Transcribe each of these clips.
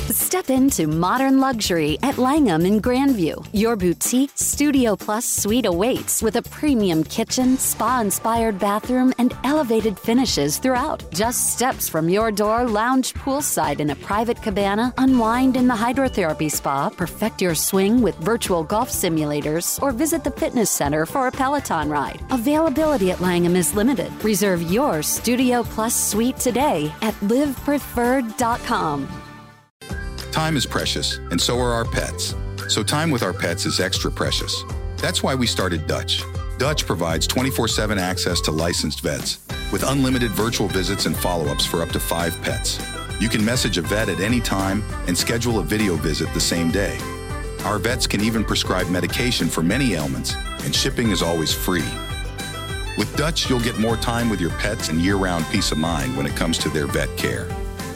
Step into modern luxury at Langham in Grandview. Your boutique Studio Plus suite awaits with a premium kitchen, spa-inspired bathroom, and elevated finishes throughout. Just steps from your door, lounge poolside in a private cabana, unwind in the hydrotherapy spa, perfect your swing with virtual golf simulators, or visit the fitness center for a Peloton ride. Availability at Langham is limited. Reserve your Studio Plus suite today at livepreferred.com. Time is precious, and so are our pets. So time with our pets is extra precious. That's why we started Dutch. Dutch provides 24/7 access to licensed vets with unlimited virtual visits and follow-ups for up to 5 pets. You can message a vet at any time and schedule a video visit the same day. Our vets can even prescribe medication for many ailments, and shipping is always free. With Dutch, you'll get more time with your pets and year-round peace of mind when it comes to their vet care.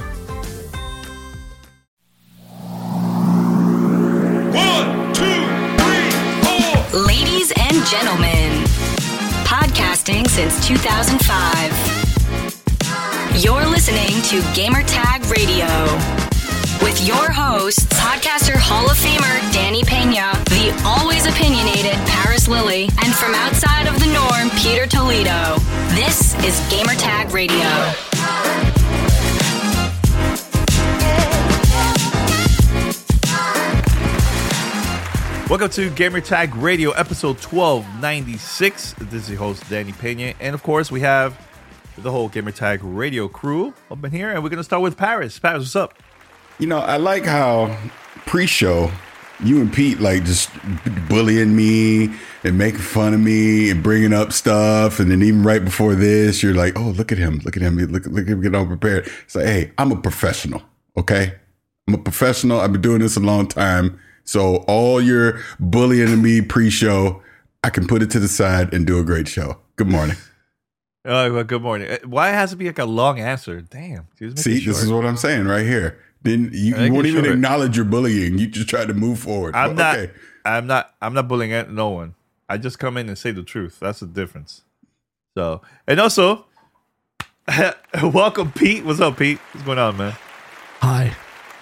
Ladies and gentlemen, podcasting since 2005. You're listening to Gamertag Radio with your hosts, podcaster Hall of Famer Danny Pena, the always opinionated Paris Lilly, and from outside of the norm, Peter Toledo. This is Gamertag Radio. Welcome to Gamertag Radio, episode 1296. This is your host, Danny Pena. And of course, we have the whole Gamertag Radio crew up in here. And we're going to start with Paris. Paris, what's up? You know, I like how pre-show, you and Pete, like, just bullying me and making fun of me and bringing up stuff. And then even right before this, you're like, oh, look at him. Look at him. Look at him get all prepared. It's like, hey, I'm a professional, okay? I'm a professional. I've been doing this a long time. So all your bullying me pre-show, I can put it to the side and do a great show. Good morning. Well, good morning. Why has it be like a long answer? Damn. See, this is what I'm saying right here. Then you won't even acknowledge your bullying. You just try to move forward. I'm not bullying at no one. I just come in and say the truth. That's the difference. So, and also, welcome, Pete. What's up, Pete? What's going on, man? Hi.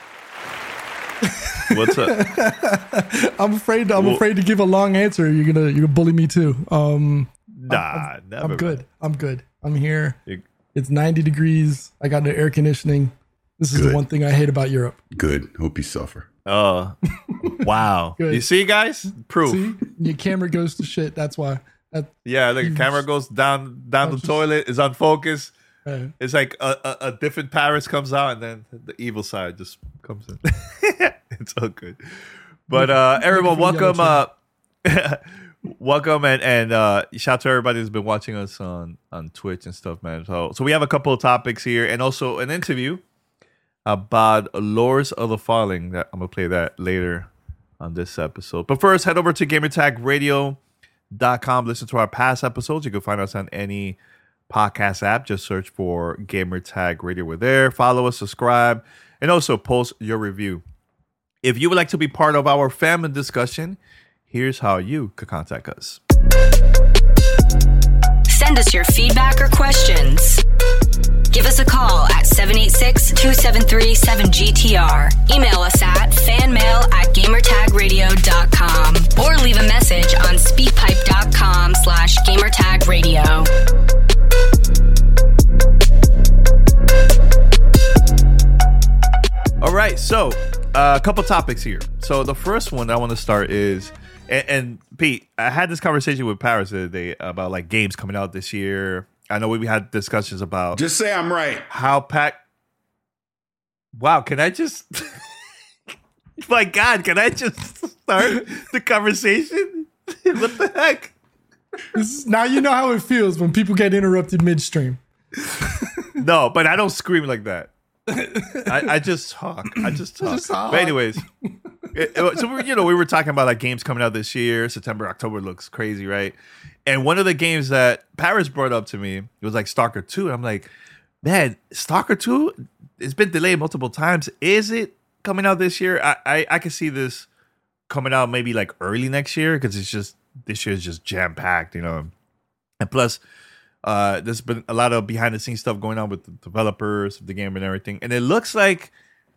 What's up? I'm afraid to give a long answer. You're gonna bully me too. Never. I'm good. I'm here. It's 90 degrees. I got no air conditioning. This is the one thing I hate about Europe. Good. Hope you suffer. Oh, wow. You see, guys? Proof. See? Your camera goes to shit. That's why. Yeah, the camera goes down the toilet. Is unfocused. It's like a different Paris comes out, and then the evil side just comes in. It's all good. But everyone, welcome. Welcome and shout out to everybody who's been watching us on Twitch and stuff, man. So we have a couple of topics here, and also an interview about Lords of the Falling. That I'm gonna play that later on this episode. But first, head over to GamerTagRadio.com. Listen to our past episodes. You can find us on any podcast app. Just search for Gamertag Radio. We're there. Follow us, subscribe, and also post your review. If you would like to be part of our family discussion, here's how you could contact us. Send us your feedback or questions. Give us a call at 786-273-7GTR. Email us at fanmail@gamertagradio.com or leave a message on speakpipe.com/gamertagradio. All right, so a couple topics here. So the first one I want to start is, and Pete, I had this conversation with Paris the other day about like games coming out this year. I know we had discussions about. Just say I'm right. How packed. Wow, can I just? My God, can I just start the conversation? What the heck? Now you know how it feels when people get interrupted midstream. No, but I don't scream like that. I just talk. But anyways, so we were talking about like games coming out this year. September, October looks crazy, right? And one of the games that Paris brought up to me was like Stalker 2. And I'm like, man, Stalker 2, it's been delayed multiple times. Is it coming out this year? I can see this coming out maybe like early next year because it's just this year is just jam packed, you know. And plus, there's been a lot of behind the scenes stuff going on with the developers of the game and everything. And it looks like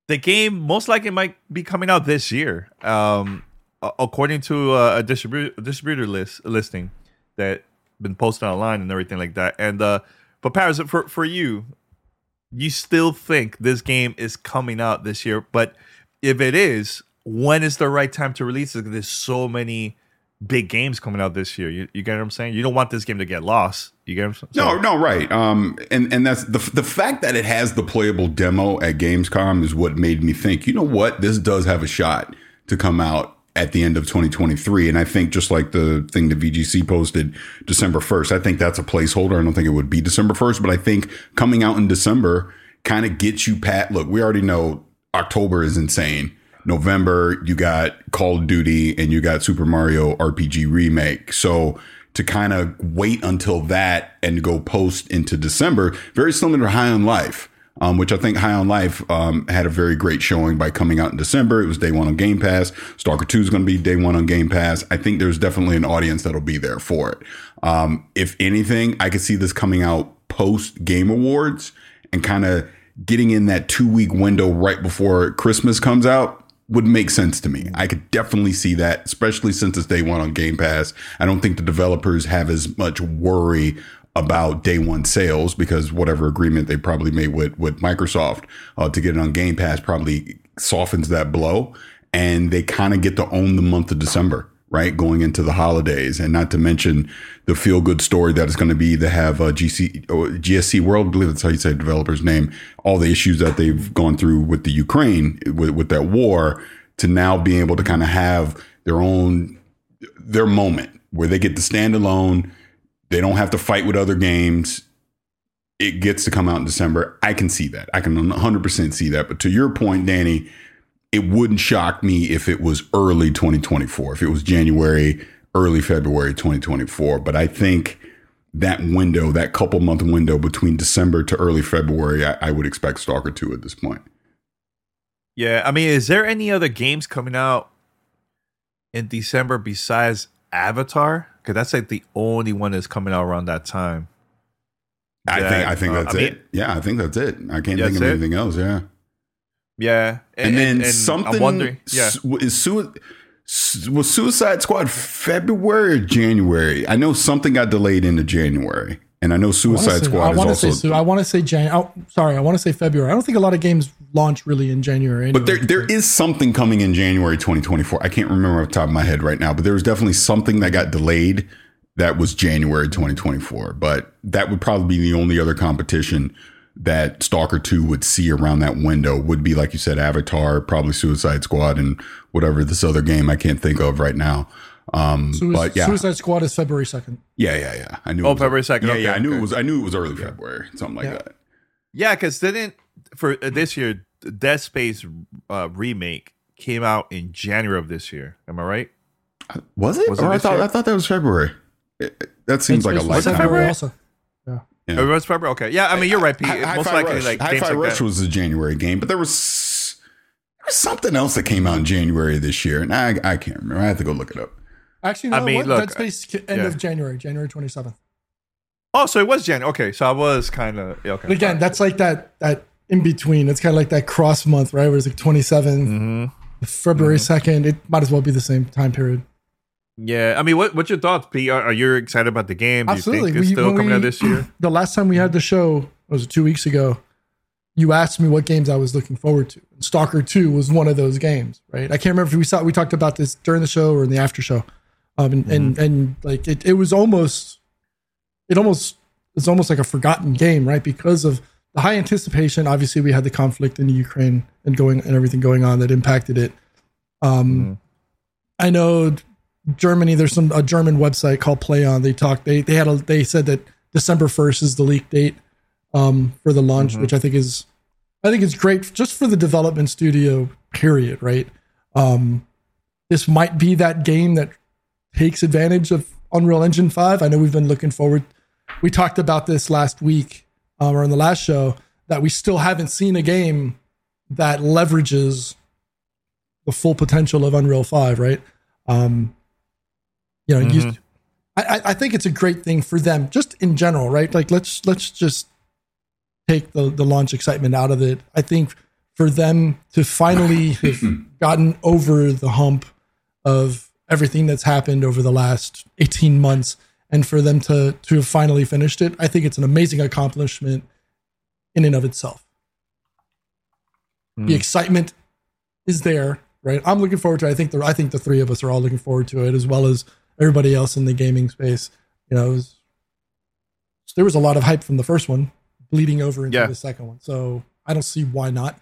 The game most likely might be coming out this year, according to a distributor listing that been posted online and everything like that. And but Paris, for you still think this game is coming out this year? But if it is, when is the right time to release it? There's so many big games coming out this year. You get what I'm saying? You don't want this game to get lost. You get what I'm saying? No, right. And that's the fact that it has the playable demo at Gamescom is what made me think, you know what, this does have a shot to come out at the end of 2023. And I think just like the thing that VGC posted December 1st, I think that's a placeholder. I don't think it would be December 1st, but I think coming out in December kind of gets you look, we already know October is insane. November, you got Call of Duty and you got Super Mario RPG Remake. So to kind of wait until that and go post into December, very similar to High on Life, which I think High on Life had a very great showing by coming out in December. It was day one on Game Pass. Stalker 2 is going to be day one on Game Pass. I think there's definitely an audience that'll be there for it. If anything, I could see this coming out post Game Awards and kind of getting in that 2-week window right before Christmas comes out. Would make sense to me. I could definitely see that, especially since it's day one on Game Pass. I don't think the developers have as much worry about day one sales because whatever agreement they probably made with Microsoft to get it on Game Pass probably softens that blow. And they kind of get to own the month of December, right? Going into the holidays. And not to mention the feel good story that is going to be to have GSC World, I believe that's how you say the developer's name, all the issues that they've gone through with the Ukraine, with that war, to now being able to kind of have their moment where they get to stand alone. They don't have to fight with other games. It gets to come out in December. I can see that. I can 100% see that. But to your point, Danny, it wouldn't shock me if it was early 2024, if it was January, early February 2024. But I think that window, that couple month window between December to early February, I would expect Stalker 2 at this point. Yeah, I mean, is there any other games coming out in December besides Avatar? Because that's like the only one that's coming out around that time. I think that's it. Yeah, I think that's it. I can't think of anything else. Yeah. Yeah, and then something. I'm wondering, was Suicide Squad February or January? I know something got delayed into January, and I know Suicide Squad is also. I want to say I want to say February. I don't think a lot of games launch really in January. Anyway. But there is something coming in January 2024. I can't remember off the top of my head right now, but there was definitely something that got delayed that was January 2024. But that would probably be the only other competition that Stalker 2 would see around that window. Would be, like you said, Avatar, probably Suicide Squad, and whatever this other game I can't think of right now. But yeah, Suicide Squad is February 2nd. Yeah. I knew. February 2nd. Yeah, I knew it was. I knew it was early February, something like that. Yeah, because for this year, Dead Space remake came out in January of this year. Am I right? Was it? I thought that was February. That seems like a lifetime. Was it February? Also. Yeah. It was February. Okay. Yeah, I mean, you're right, Pete. Most likely, like Hi-Fi Rush was a January game, but there was something else that came out in January this year, and I can't remember. I have to go look it up. Actually, no. Look, Dead Space end of January 27th. Oh, so it was January. Okay, so I was kind of okay. But again, that's like that in between. It's kind of like that cross month, right? Where it's like 27th, February 2nd. It might as well be the same time period. Yeah, I mean, what's your thoughts, Pete? Are you excited about the game? Absolutely. Do you think it's still coming out this year? The last time we had the show, it was 2 weeks ago, you asked me what games I was looking forward to. And Stalker 2 was one of those games, right? I can't remember if we talked about this during the show or in the after show. And like it was almost like a forgotten game, right? Because of the high anticipation. Obviously, we had the conflict in the Ukraine and everything going on that impacted it. I know Germany, there's a German website called PlayOn. They said that December 1st is the leak date for the launch, which I think is great just for the development studio period, right? This might be that game that takes advantage of Unreal Engine 5. I know we've been looking forward. We talked about this last week or in the last show that we still haven't seen a game that leverages the full potential of Unreal 5, right? I think it's a great thing for them just in general, right? Like let's just take the launch excitement out of it. I think for them to finally have gotten over the hump of everything that's happened over the last 18 months and for them to have finally finished it, I think it's an amazing accomplishment in and of itself. The excitement is there, right? I'm looking forward to it. I think the three of us are all looking forward to it, as well as everybody else in the gaming space. You know, there was a lot of hype from the first one bleeding over into the second one. So I don't see why not.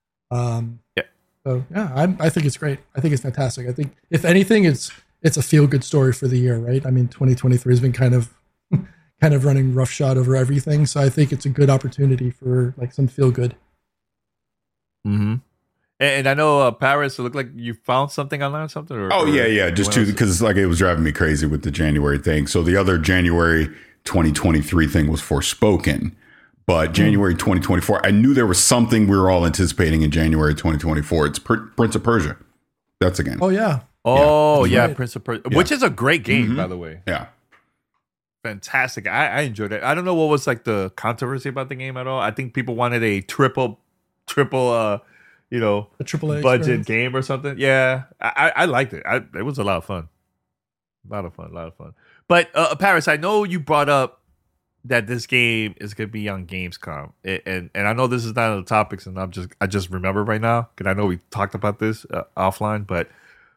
So yeah, I think it's great. I think it's fantastic. I think if anything, it's a feel good story for the year, right? I mean, 2023 has been kind of running roughshod over everything. So I think it's a good opportunity for like some feel good. Mm-hmm. And I know Paris, it looked like you found something online or something. Yeah. Just because like it was driving me crazy with the January thing. So the other January 2023 thing was Forspoken. But January 2024, I knew there was something we were all anticipating in January 2024. It's Prince of Persia. That's a game. Oh, yeah. Right. Prince of Persia, which is a great game, by the way. Yeah. Fantastic. I enjoyed it. I don't know what was like the controversy about the game at all. I think people wanted a triple, a AAA budget experience. Game or something. Yeah. I liked it. It was a lot of fun. A lot of fun. But Paris, I know you brought up that this game is going to be on Gamescom, and I know this is not on the topics, and I just remember right now because I know we talked about this offline. But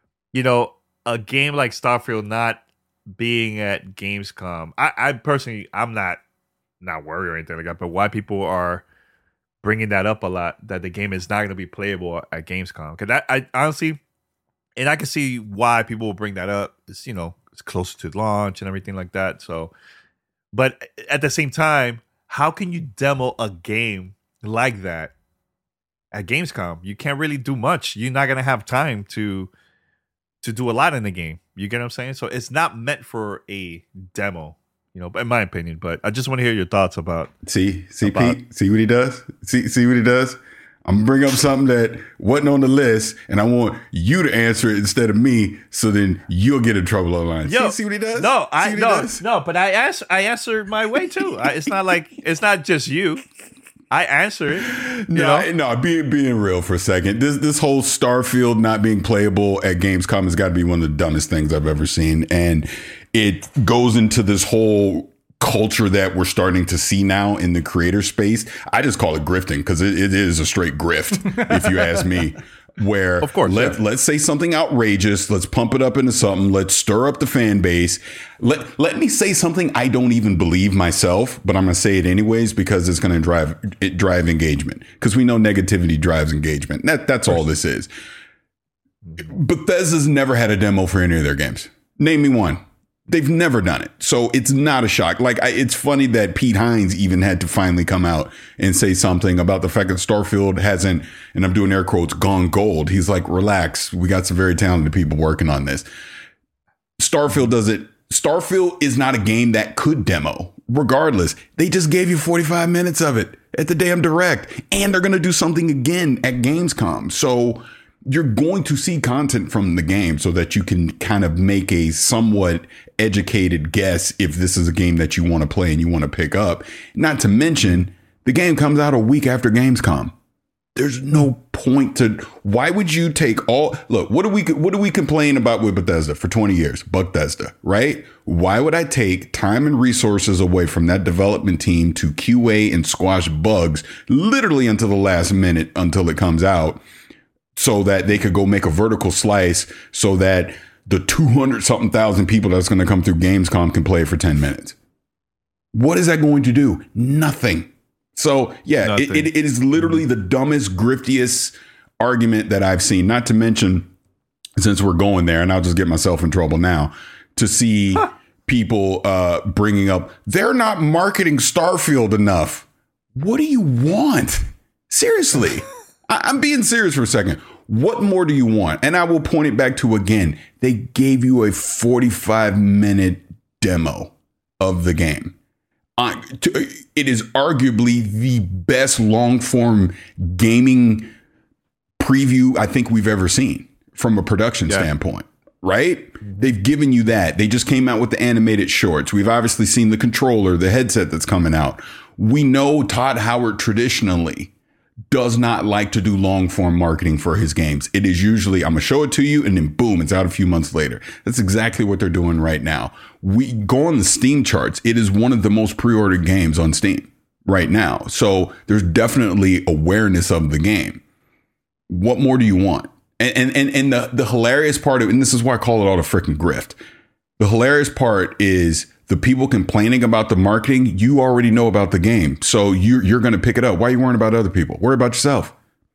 a game like Starfield not being at Gamescom, I personally I'm not worried or anything like that. But why people are bringing that up a lot, that the game is not going to be playable at Gamescom? Because I honestly, and I can see why people will bring that up. It's it's closer to launch and everything like that. So. But at the same time, how can you demo a game like that at Gamescom? You can't really do much. You're not going to have time to do a lot in the game. You get what I'm saying? So it's not meant for a demo, in my opinion. But I just want to hear your thoughts about. Pete, see what he does? See what he does? I'm going to bring up something that wasn't on the list, and I want you to answer it instead of me, so then you'll get in trouble online. See what he does? No, but I answered my way too. It's not just you. I answer it. No, being real for a second. This whole Starfield not being playable at Gamescom has got to be one of the dumbest things I've ever seen, and it goes into this whole culture that we're starting to see now in the creator space. I just call it grifting because it is a straight grift, if you ask me. Where, of course, let's say something outrageous. Let's pump it up into something. Let's stir up the fan base. Let me say something I don't even believe myself, but I'm going to say it anyways because it's going to drive engagement. Because we know negativity drives engagement. That's all this is. Bethesda's never had a demo for any of their games. Name me one. They've never done it. So it's not a shock. It's funny that Pete Hines even had to finally come out and say something about the fact that Starfield hasn't, and I'm doing air quotes, gone gold. He's like, relax. We got some very talented people working on this. Starfield does it. Starfield is not a game that could demo. Regardless, they just gave you 45 minutes of it at the damn direct. And they're going to do something again at Gamescom. So you're going to see content from the game so that you can kind of make a somewhat educated guess if this is a game that you want to play and you want to pick up. Not to mention, the game comes out a week after Gamescom. There's no point to. Why would you take all? Look, what do we complain about with Bethesda for 20 years? Bethesda, right? Why would I take time and resources away from that development team to QA and squash bugs literally until the last minute until it comes out? So that they could go make a vertical slice so that the 200-something thousand people that's going to come through Gamescom can play for 10 minutes. What is that going to do? Nothing. So, yeah, it is literally the dumbest, griftiest argument that I've seen. Not to mention, since we're going there, and I'll just get myself in trouble now, to see people bringing up, they're not marketing Starfield enough. What do you want? Seriously. I'm being serious for a second. What more do you want? And I will point it back to, again, they gave you a 45-minute demo of the game. It is arguably the best long-form gaming preview I think we've ever seen from a production standpoint, right? They've given you that. They just came out with the animated shorts. We've obviously seen the controller, the headset that's coming out. We know Todd Howard traditionally does not like to do long form marketing for his games. It is usually, I'm going to show it to you and then boom, it's out a few months later. That's exactly what they're doing right now. We go on the Steam charts. It is one of the most pre-ordered games on Steam right now. So there's definitely awareness of the game. What more do you want? And the hilarious part of it, and this is why I call it all the freaking grift. The hilarious part is the people complaining about the marketing. You already know about the game, so you're going to pick it up. Why are you worrying about other people? Worry about yourself.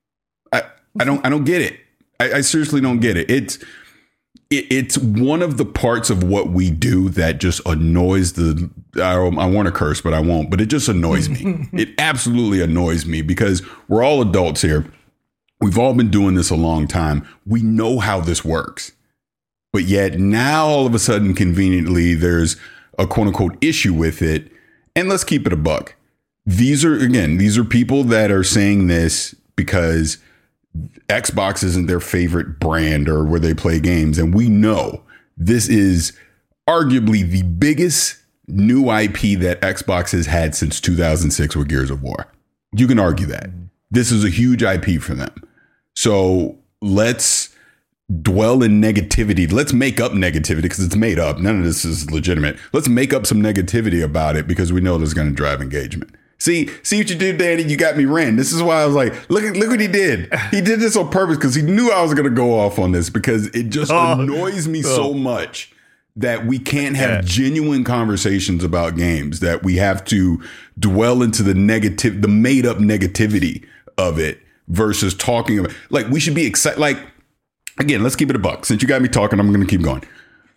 I don't get it. I seriously don't get it. It's one of the parts of what we do that just annoys I want to curse, but I won't. But it just annoys me. It absolutely annoys me because we're all adults here. We've all been doing this a long time. We know how this works. But yet now all of a sudden, conveniently, there's a quote unquote issue with it. And let's keep it a buck. These are people that are saying this because Xbox isn't their favorite brand or where they play games. And we know this is arguably the biggest new IP that Xbox has had since 2006 with Gears of War. You can argue that. This is a huge IP for them. So let's dwell in negativity. Let's make up negativity because it's made up. None of this is legitimate. Let's make up some negativity about it because we know this is going to drive engagement. See what you did, Danny? You got me ranting. This is why I was like, look what he did. He did this on purpose because he knew I was going to go off on this because it just annoys me so much that we can't have genuine conversations about games, that we have to dwell into the made up negativity of it versus talking about, like, we should be excited. Like, again, let's keep it a buck. Since you got me talking, I'm going to keep going.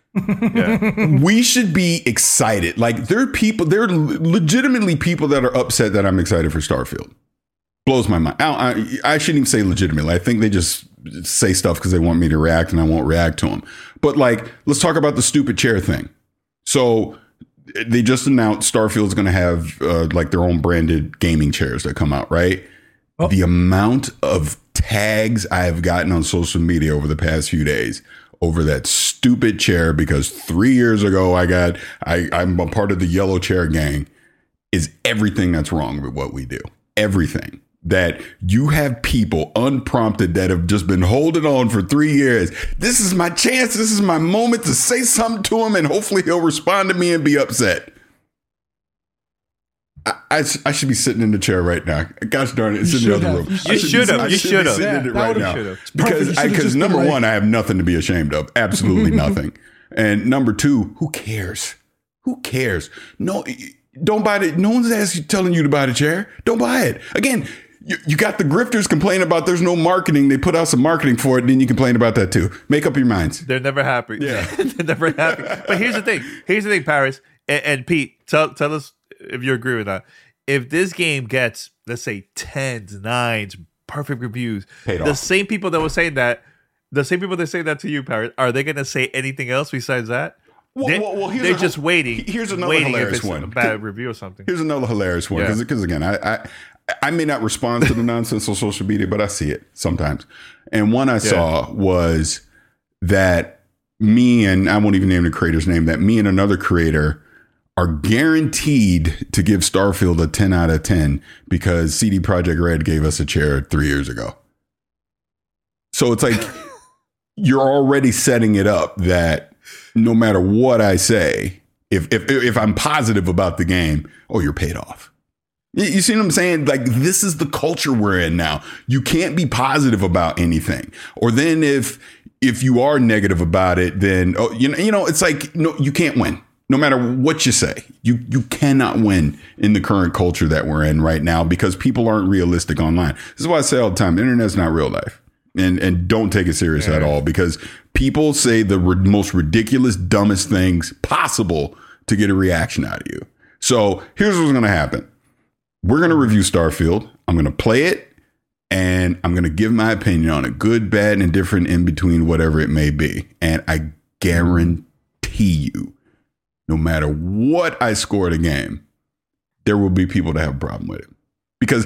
Yeah. We should be excited. Like, there are legitimately people that are upset that I'm excited for Starfield. Blows my mind. I shouldn't even say legitimately. I think they just say stuff because they want me to react and I won't react to them. But like, let's talk about the stupid chair thing. So they just announced Starfield's going to have like their own branded gaming chairs that come out, right? Oh. The amount of tags I have gotten on social media over the past few days over that stupid chair, because 3 years ago I'm a part of the yellow chair gang, is everything that's wrong with what we do. Everything. That you have people unprompted that have just been holding on for 3 years. This is my chance. This is my moment to say something to him, and hopefully he'll respond to me and be upset. I should be sitting in the chair right now. Gosh darn it, it's in the other room. You should have. You should have. Sitting in it right now. Because number one, I have nothing to be ashamed of. Absolutely nothing. And number two, who cares? Who cares? No, don't buy it. No one's telling you to buy the chair. Don't buy it. Again, you got the grifters complaining about there's no marketing. They put out some marketing for it. Then you complain about that too. Make up your minds. They're never happy. Yeah. They're never happy. But here's the thing, Paris and Pete, tell us if you agree with that. If this game gets, let's say, 10s, 9s, perfect reviews, the same people that say that to you, Paris, are they going to say anything else besides that? Well, they're just waiting. Here's another hilarious one. A bad review or something. Here's another hilarious one because again, I may not respond to the nonsense on social media, but I see it sometimes. And one I saw was that me and I won't even name the creator's name. That me and another creator are guaranteed to give Starfield a 10 out of 10 because CD Projekt Red gave us a chair 3 years ago. So it's like you're already setting it up that no matter what I say, if I'm positive about the game, you're paid off. You see what I'm saying? Like, this is the culture we're in now. You can't be positive about anything. Or then if you are negative about it, then it's like, no, you can't win. No matter what you say, you cannot win in the current culture that we're in right now because people aren't realistic online. This is why I say all the time, the internet's not real life. And don't take it serious at all because people say the most ridiculous, dumbest things possible to get a reaction out of you. So here's what's going to happen. We're going to review Starfield. I'm going to play it and I'm going to give my opinion on it. Good, bad, and indifferent, in between, whatever it may be. And I guarantee you, no matter what I score the game, there will be people that have a problem with it. Because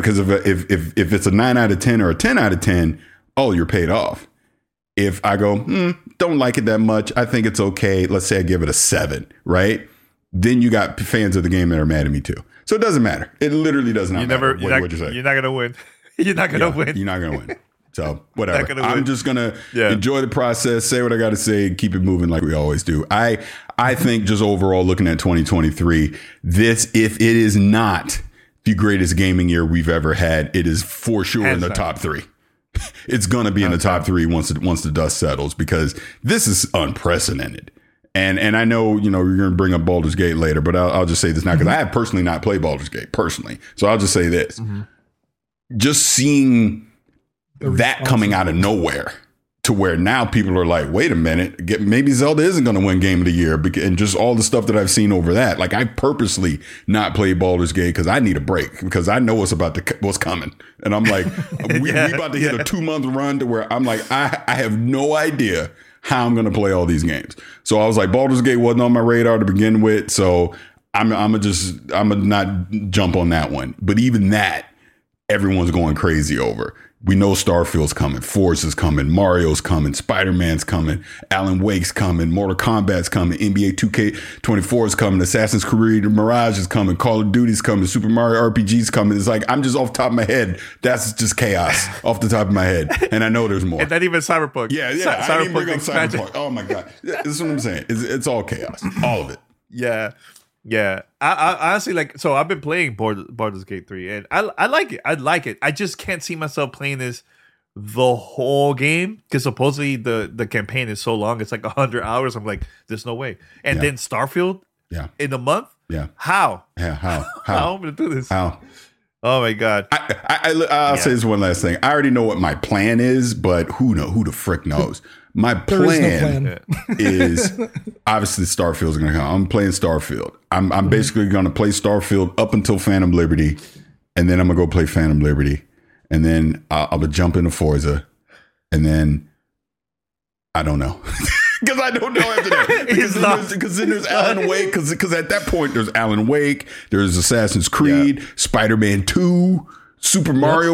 if it's a 9 out of 10 or a 10 out of 10, you're paid off. If I go, don't like it that much, I think it's okay. Let's say I give it a 7, right? Then you got fans of the game that are mad at me too. So it doesn't matter. It literally does not matter. What'd you say? You're not going to win. You're not gonna win. You're not gonna win. So whatever. I'm win. just gonna enjoy the process, say what I got to say, keep it moving like we always do. I think just overall looking at 2023, this, if it is not the greatest gaming year we've ever had, it is for sure in the top 3. It's gonna be in the top 3 once the dust settles, because this is unprecedented. And I know, you're going to bring up Baldur's Gate later, but I'll just say this now, because I have personally not played Baldur's Gate personally. So I'll just say this. Just seeing that coming out of nowhere to where now people are like, wait a minute, maybe Zelda isn't going to win Game of the Year. And just all the stuff that I've seen over that. Like, I purposely not played Baldur's Gate because I need a break, because I know what's coming. And I'm like, we about to hit a 2-month run to where I'm like, I have no idea how I'm going to play all these games. So I was like, Baldur's Gate wasn't on my radar to begin with. So I'm gonna not jump on that one. But even that, everyone's going crazy over. We know Starfield's coming, Forza's coming, Mario's coming, Spider-Man's coming, Alan Wake's coming, Mortal Kombat's coming, NBA 2K24 is coming, Assassin's Creed Mirage is coming, Call of Duty's coming, Super Mario RPG's coming. It's like, I'm just off the top of my head. That's just chaos off the top of my head. And I know there's more. And not even Cyberpunk. Yeah. I didn't bring up Cyberpunk. Oh my God. This is what I'm saying. It's all chaos. All of it. Yeah. Yeah, I honestly so I've been playing Baldur's Gate 3, and I like it. I like it. I just can't see myself playing this the whole game, because supposedly the campaign is so long. It's like 100 hours. I'm like, there's no way. And then Starfield in a month? Yeah. How? Yeah, how? How I'm going to do this? How? Oh, my God. I'll say this one last thing. I already know what my plan is, but who the frick knows? My plan is obviously Starfield's going to come. I'm playing Starfield. I'm basically going to play Starfield up until Phantom Liberty, and then I'm going to go play Phantom Liberty, and then I'll jump into Forza, and then I don't know. Because I don't know after that. Because then there's Alan Wake. Because at that point, there's Alan Wake. There's Assassin's Creed, Spider-Man 2, Super Mario.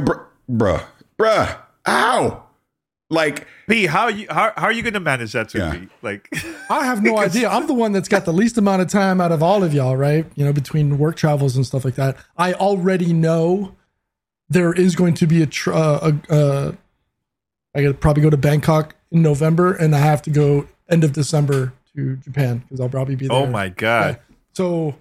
Bruh. Ow. Like, P, how are you going to manage that too? P? Like, I have no idea. I'm the one that's got the least amount of time out of all of y'all, right? Between work travels and stuff like that. I already know there is going to be I got to probably go to Bangkok in November, and I have to go end of December to Japan, because I'll probably be there. Oh my God. So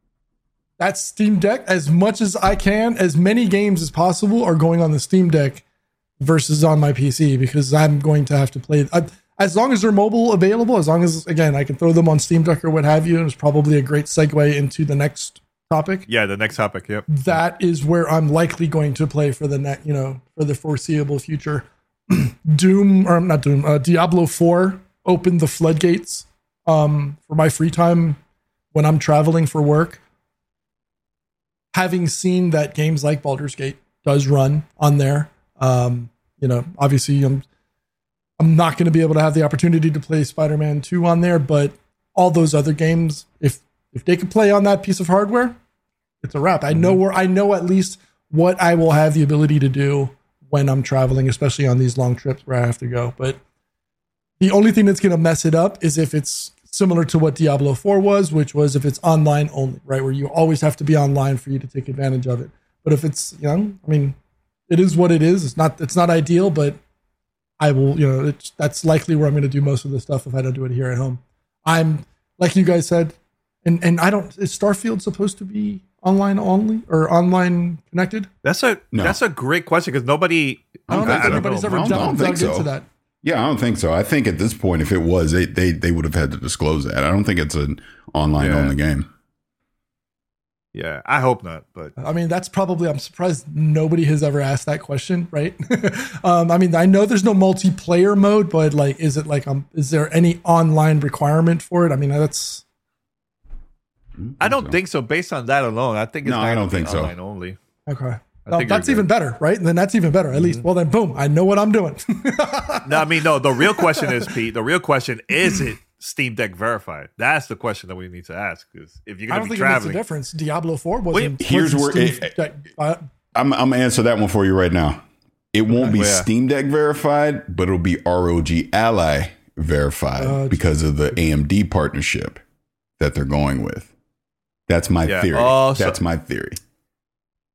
that's Steam Deck. As much as I can, as many games as possible are going on the Steam Deck versus on my PC, because I'm going to have to play as long as they're mobile available, as long as, again, I can throw them on Steam Deck or what have you. And it's probably a great segue into the next topic. Yeah, the next topic. Yep. That is where I'm likely going to play for for the foreseeable future. Diablo 4 opened the floodgates for my free time when I'm traveling for work. Having seen that games like Baldur's Gate does run on there, obviously I'm not going to be able to have the opportunity to play Spider-Man 2 on there, but all those other games, if they can play on that piece of hardware, it's a wrap. I know at least what I will have the ability to do when I'm traveling, especially on these long trips where I have to go. But the only thing that's going to mess it up is if it's similar to what Diablo 4 was, which was if it's online only, right? Where you always have to be online for you to take advantage of it. But if it's, it is what it is. It's not ideal, but I will, that's likely where I'm going to do most of the stuff if I don't do it here at home. I'm, like you guys said, and is Starfield supposed to be online only or online connected? That's a great question, because nobody's ever dug into that. Yeah, I don't think so. I think at this point, if it was, they would have had to disclose that. I don't think it's an online only game. Yeah, I hope not. But that's probably, I'm surprised nobody has ever asked that question, right? I know there's no multiplayer mode, but is there any online requirement for it? that's. I don't think so. Based on that alone, I think it's I don't think so. Online only. Okay. That's even better, right? And then that's even better. At least, well, then, boom, I know what I'm doing. No. The real question is, Pete. The real question is it Steam Deck verified? That's the question that we need to ask. Because if you're going to be traveling, it makes a difference. Diablo 4 wasn't. Here's where I'm going to answer that one for you right now. It won't be Steam Deck verified, but it'll be ROG Ally verified because of the AMD partnership that they're going with. That's my theory. That's my theory.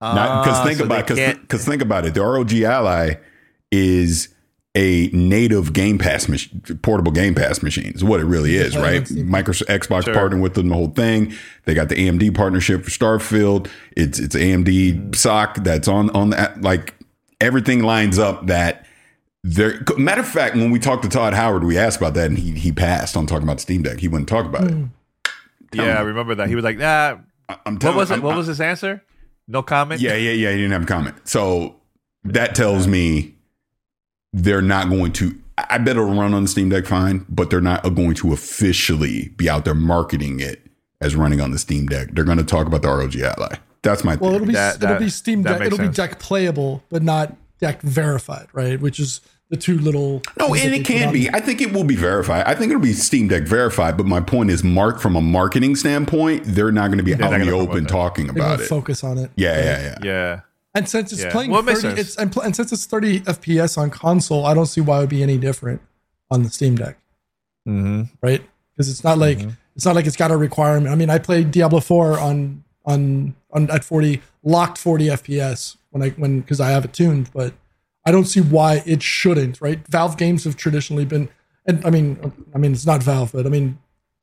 Because think about it. The ROG Ally is a native Game Pass portable Game Pass machine is what it really is, right? Microsoft, Xbox partnered with them, the whole thing. They got the AMD partnership for Starfield. It's AMD SoC that's on that. Like everything lines up that there. Matter of fact, when we talked to Todd Howard, we asked about that and he passed on talking about the Steam Deck. He wouldn't talk about it. I remember that. He was like, nah. What was his answer? No comment? Yeah. He didn't have a comment. So that tells me they're not going to, I bet it'll run on the Steam Deck fine, but they're not going to officially be out there marketing it as running on the Steam Deck. They're going to talk about the ROG Ally. That's my thing. Well, it'll be Steam Deck. It'll be Deck playable, but not Deck verified, right? Which is the two little. No, and it can be. I think it will be verified. I think it'll be Steam Deck verified. But my point is, from a marketing standpoint, they're not going to be out in the open talking about it. Focus on it. Yeah. And since it's playing 30, and since it's 30 FPS on console, I don't see why it would be any different on the Steam Deck, right? Because it's not like it's got a requirement. I mean, I played Diablo 4 on at 40 locked 40 FPS because I have it tuned, but I don't see why it shouldn't, right? Valve games have traditionally been, and I mean it's not Valve, but I mean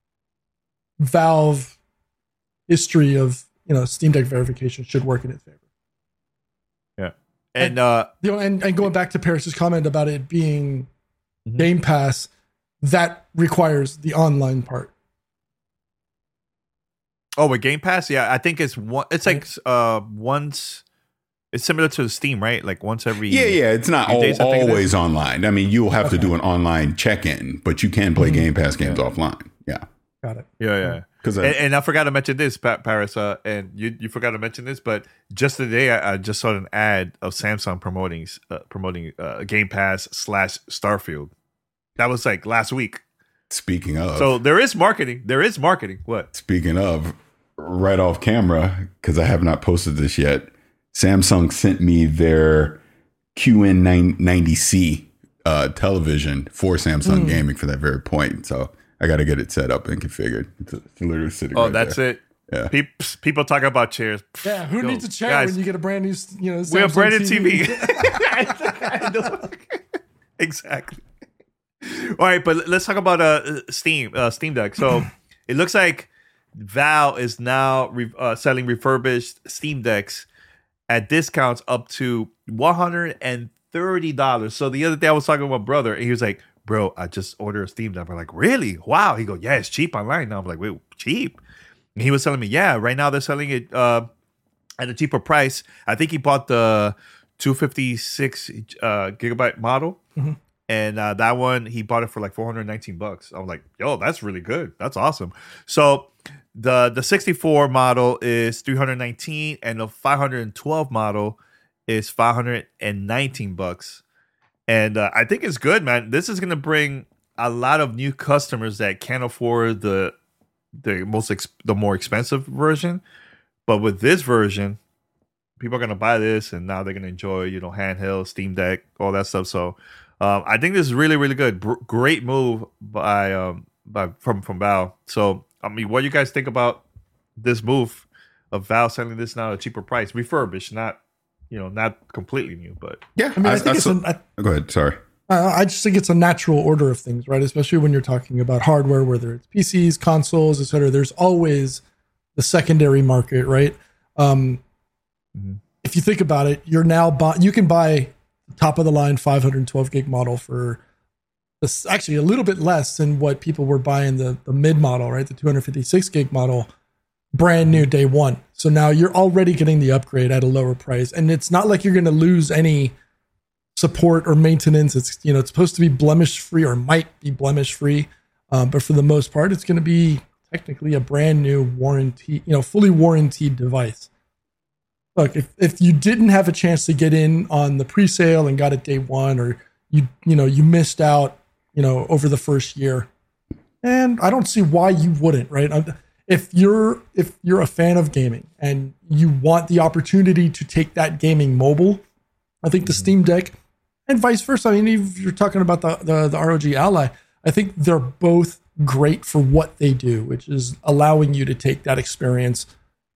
Valve history of Steam Deck verification should work in its favor. Yeah, and going back to Paris's comment about it being Game Pass, that requires the online part. Oh, with Game Pass, yeah, I think it's one. It's like once. It's similar to Steam, right? Like once every It's not always online. I mean, you'll have to do an online check-in, but you can play Game Pass games offline. Yeah, got it. Yeah. And I forgot to mention this, Paris, and you forgot to mention this, but just today I just saw an ad of Samsung promoting Game Pass / Starfield. That was like last week. Speaking of, so there is marketing. What? Speaking of, right off camera, because I have not posted this yet. Samsung sent me their QN90C television for Samsung Gaming for that very point. So I got to get it set up and configured. It's literally sitting right that's there. It. Yeah. People talk about chairs. Yeah, who needs a chair when you get a brand new, Samsung we have branded TV? Exactly. All right, but let's talk about Steam Deck. So it looks like Valve is now selling refurbished Steam Decks at discounts up to $130. So the other day I was talking with my brother and he was like, bro, I just ordered a Steam Deck. I'm like, really? Wow. He goes, yeah, it's cheap online now. I'm like, wait, cheap? And he was telling me, yeah, right now they're selling it at a cheaper price. I think he bought the 256 gigabyte model. And that one, he bought it for like $419. I'm like, yo, that's really good. That's awesome. So the 64 model is $319 and the 512 model is $519. And I think it's good, man. This is going to bring a lot of new customers that can't afford the more expensive version. But with this version, people are going to buy this and now they're going to enjoy, handheld, Steam Deck, all that stuff. So I think this is really, really good. Great move from Valve. So, I mean, what do you guys think about this move of Valve selling this now at a cheaper price, refurbished, not completely new, but yeah. I mean, I think go ahead. Sorry. I just think it's a natural order of things, right? Especially when you're talking about hardware, whether it's PCs, consoles, etc. There's always the secondary market, right? If you think about it, you're now you can buy top of the line 512 gig model for this, actually a little bit less than what people were buying the mid model, right? The 256 gig model, brand new day one. So now you're already getting the upgrade at a lower price, and it's not like you're going to lose any support or maintenance. It's it's supposed to be blemish free, or might be blemish free, but for the most part, it's going to be technically a brand new warranty, fully warranted device. Look, if you didn't have a chance to get in on the pre-sale and got it day one, or you missed out, over the first year, and I don't see why you wouldn't, right? If you're a fan of gaming and you want the opportunity to take that gaming mobile, I think the Steam Deck and vice versa. I mean, if you're talking about the ROG Ally, I think they're both great for what they do, which is allowing you to take that experience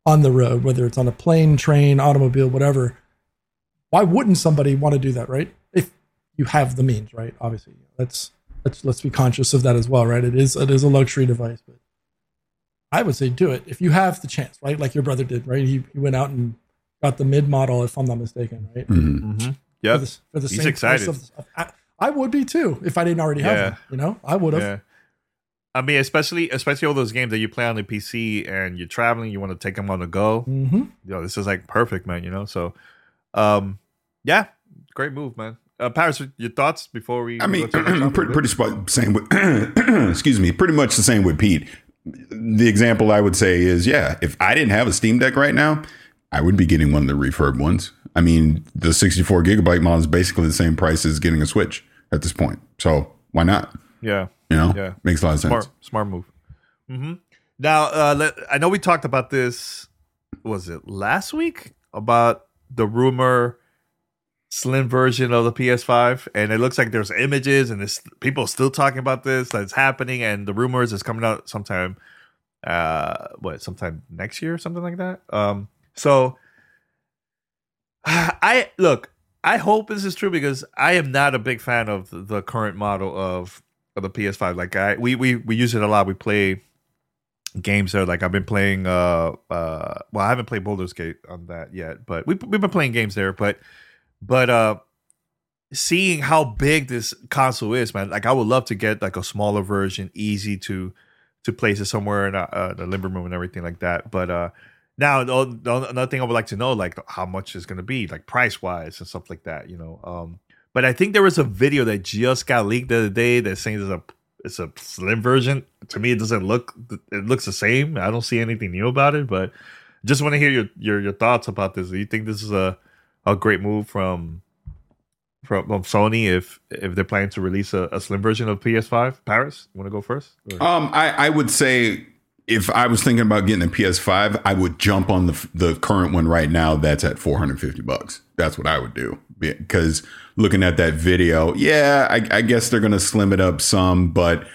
on the road, whether it's on a plane, train, automobile, whatever. Why wouldn't somebody want to do that, right? If you have the means, right? Obviously, let's be conscious of that as well, right? It is a luxury device, but I would say do it if you have the chance, right? Like your brother did, right? He went out and got the mid model, if I'm not mistaken, right? Yeah, for the he's same excited. I would be too if I didn't already have them. I would have. Yeah. I mean, especially all those games that you play on the PC and you're traveling, you want to take them on the go. This is like perfect, man. So, yeah, great move, man. Paris, your thoughts before we? I mean, pretty same with. Excuse me. Pretty much the same with Pete. The example I would say is, if I didn't have a Steam Deck right now, I would be getting one of the refurb ones. I mean, the 64 gigabyte model is basically the same price as getting a Switch at this point. So why not? Yeah. Makes a lot of sense. Smart move. Now, I know we talked about this, was it last week? About the rumor slim version of the PS5. And it looks like there's images and people still talking about this, that it's happening. And the rumors is coming out sometime, sometime next year or something like that. So I hope this is true because I am not a big fan of the current model of the PS5. Like we use it a lot. We play games there. Like I've been playing I haven't played Baldur's Gate on that yet, but we've been playing games there. But seeing how big this console is, man, like I would love to get like a smaller version, easy to place it somewhere in the living room and everything like that. But now, another thing I would like to know, like how much it's going to be, like price wise and stuff like that, But I think there was a video that just got leaked the other day that's saying it's a slim version. To me, it looks the same. I don't see anything new about it, but just want to hear your thoughts about this. Do you think this is a great move from Sony if they're planning to release a slim version of PS5? Paris, you want to go first? I would say, if I was thinking about getting a PS5, I would jump on the current one right now. That's at $450. That's what I would do, because looking at that video, I guess they're going to slim it up some. But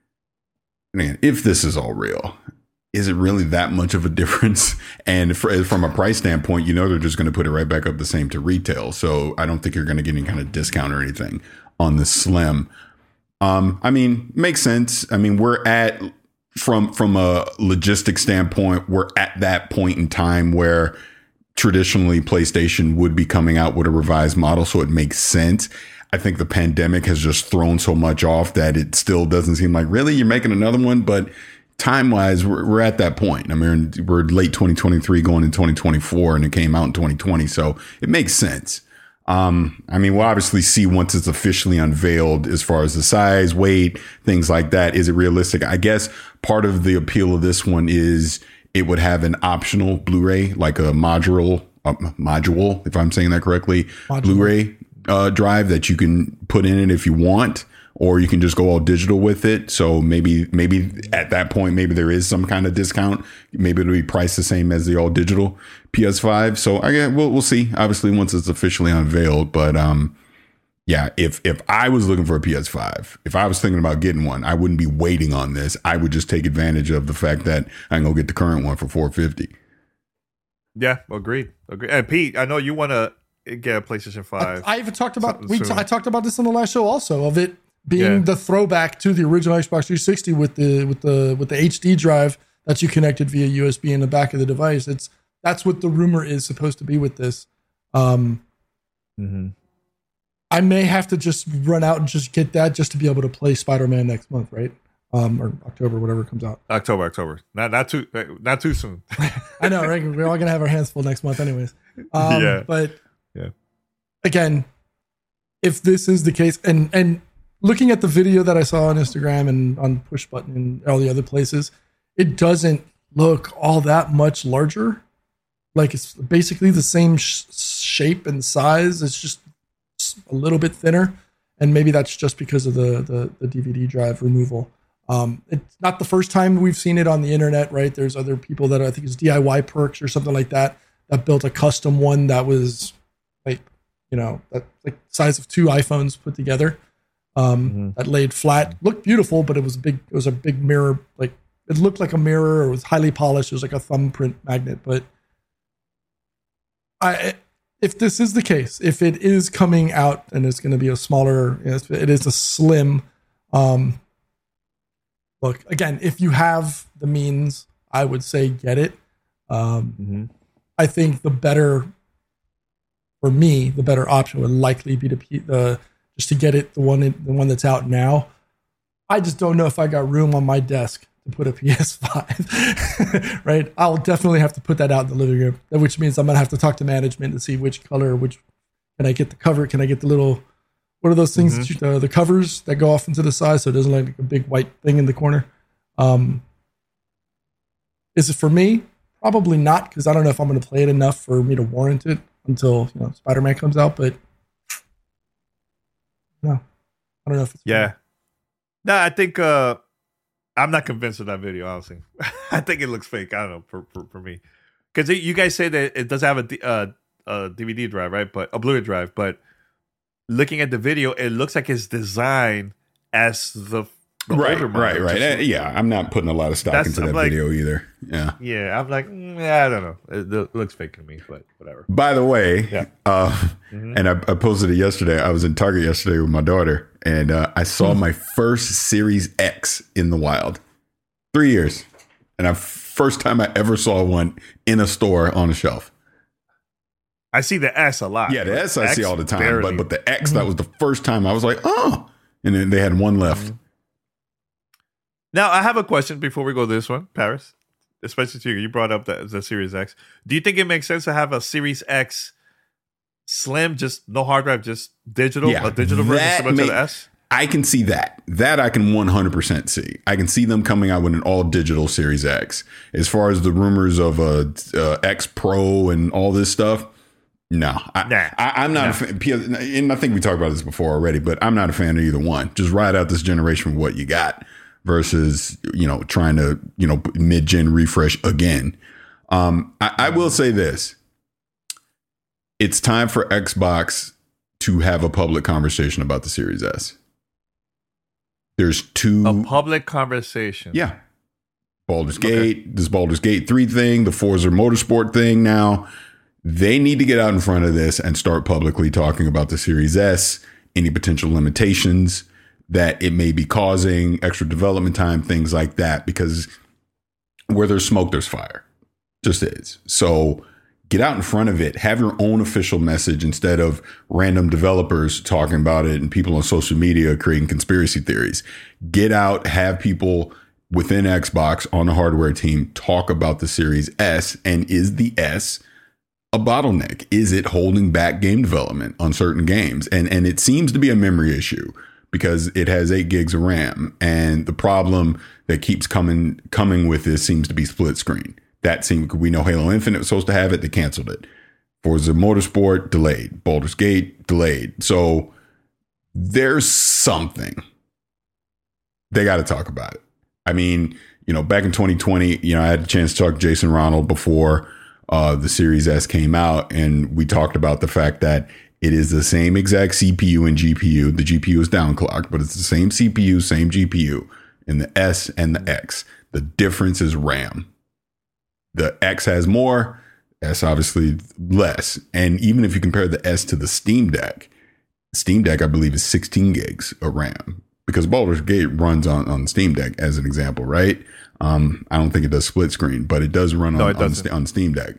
man, if this is all real, is it really that much of a difference? And from a price standpoint, they're just going to put it right back up the same to retail. So I don't think you're going to get any kind of discount or anything on the slim. I mean, makes sense. I mean, we're at, from a logistic standpoint, we're at that point in time where traditionally PlayStation would be coming out with a revised model. So it makes sense. I think the pandemic has just thrown so much off that it still doesn't seem like, really, you're making another one. But time wise, we're at that point. I mean, we're late 2023 going into 2024, and it came out in 2020. So it makes sense. I mean, we'll obviously see once it's officially unveiled as far as the size, weight, things like that. Is it realistic? I guess part of the appeal of this one is it would have an optional Blu-ray, like a module, if I'm saying that correctly, Blu-ray drive that you can put in it if you want, or you can just go all digital with it. So maybe at that point, maybe there is some kind of discount. Maybe it'll be priced the same as the all digital PS5. So we'll see, obviously, once it's officially unveiled. But if I was looking for a PS5, if I was thinking about getting one, I wouldn't be waiting on this. I would just take advantage of the fact that I can go get the current one for $450. Yeah, agreed. And Pete, I know you want to get a PlayStation 5. I even talked about I talked about this on the last show also, of it being the throwback to the original Xbox 360 with the HD drive that you connected via USB in the back of the device. That's what the rumor is supposed to be with this. I may have to just run out and just get that just to be able to play Spider-Man next month, right? Or October, whatever comes out. October. Not too soon. I know, right? We're all gonna have our hands full next month, anyways. But again, if this is the case, and looking at the video that I saw on Instagram and on Push Button and all the other places, it doesn't look all that much larger. Like, it's basically the same shape and size. It's just a little bit thinner, and maybe that's just because of the DVD drive removal. It's not the first time we've seen it on the internet, right? There's other people that I think it's DIY Perks or something like that built a custom one that was like, size of 2 iPhones put together. That laid flat, looked beautiful, but it was a big mirror, like it looked like a mirror, or it was highly polished. It was like a thumbprint magnet. But if this is the case, if it is coming out and it's going to be a smaller, it is a slim. Look, again, if you have the means, I would say get it. I think the better option would likely be to just to get it, the one that's out now. I just don't know if I got room on my desk to put a PS5, right? I'll definitely have to put that out in the living room, which means I'm going to have to talk to management to see which color, can I get the cover? Can I get the little, what are those things, the covers that go off into the side so it doesn't look like a big white thing in the corner? Is it for me? Probably not, because I don't know if I'm going to play it enough for me to warrant it until Spider-Man comes out. But no, I don't know if it's No, I think I'm not convinced of that video. Honestly, I think it looks fake. I don't know for me, because you guys say that it does have a DVD drive, right? But a Blu-ray drive. But looking at the video, it looks like it's designed as the right. Yeah, I'm not putting a lot of stock into that video either. Yeah, I'm like, I don't know. It looks fake to me, but whatever. By the way, and I posted it yesterday. I was in Target yesterday with my daughter, and I saw my first Series X in the wild. 3 years, and first time I ever saw one in a store on a shelf. I see the S a lot. Yeah, the S I see all the time, but the X, that was the first time I was like, oh, and then they had one left. Now, I have a question before we go to this one, Paris, especially to you. You brought up the Series X. Do you think it makes sense to have a Series X slim, just no hard drive, just digital, a digital version similar to the S? I can see that. That I can 100% see. I can see them coming out with an all-digital Series X. As far as the rumors of a X Pro and all this stuff, no. I'm not a fan. And I think we talked about this before already, but I'm not a fan of either one. Just ride out this generation with what you got. Versus, trying to, mid-gen refresh again. I will say this. It's time for Xbox to have a public conversation about the Series S. There's a public conversation. Yeah. Baldur's Gate, this Baldur's Gate 3 thing, the Forza Motorsport thing now. They need to get out in front of this and start publicly talking about the Series S, any potential limitations that it may be causing, extra development time, things like that, because where there's smoke, there's fire. Just is. So get out in front of it. Have your own official message instead of random developers talking about it and people on social media creating conspiracy theories. Get out, have people within Xbox on the hardware team talk about the Series S, and is the S a bottleneck? Is it holding back game development on certain games? And it seems to be a memory issue, because it has 8 gigs of RAM. And the problem that keeps coming with this seems to be split screen. We know Halo Infinite was supposed to have it. They canceled it. Forza Motorsport, delayed. Baldur's Gate, delayed. So there's something. They got to talk about it. I mean, back in 2020, I had a chance to talk to Jason Ronald before the Series S came out. And we talked about the fact that it is the same exact CPU and GPU. The GPU is downclocked, but it's the same CPU, same GPU in the S and the X. The difference is RAM. The X has more, S obviously less. And even if you compare the S to the Steam Deck, I believe is 16 gigs of RAM, because Baldur's Gate runs on Steam Deck as an example, right? I don't think it does split screen, but it does run on Steam Deck.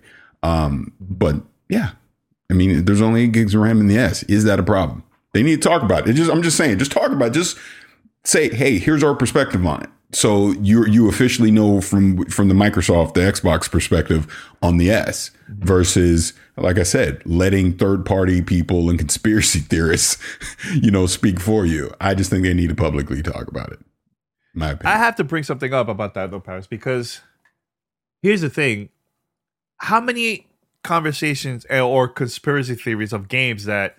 But yeah. I mean, there's only 8 gigs of RAM in the S. Is that a problem? They need to talk about it. I'm just saying, just talk about it. Just say, hey, here's our perspective on it. So you officially know from the Microsoft, the Xbox perspective on the S, versus, like I said, letting third-party people and conspiracy theorists, speak for you. I just think they need to publicly talk about it. In my opinion. I have to bring something up about that, though, Paris, because here's the thing. How many conversations or conspiracy theories of games that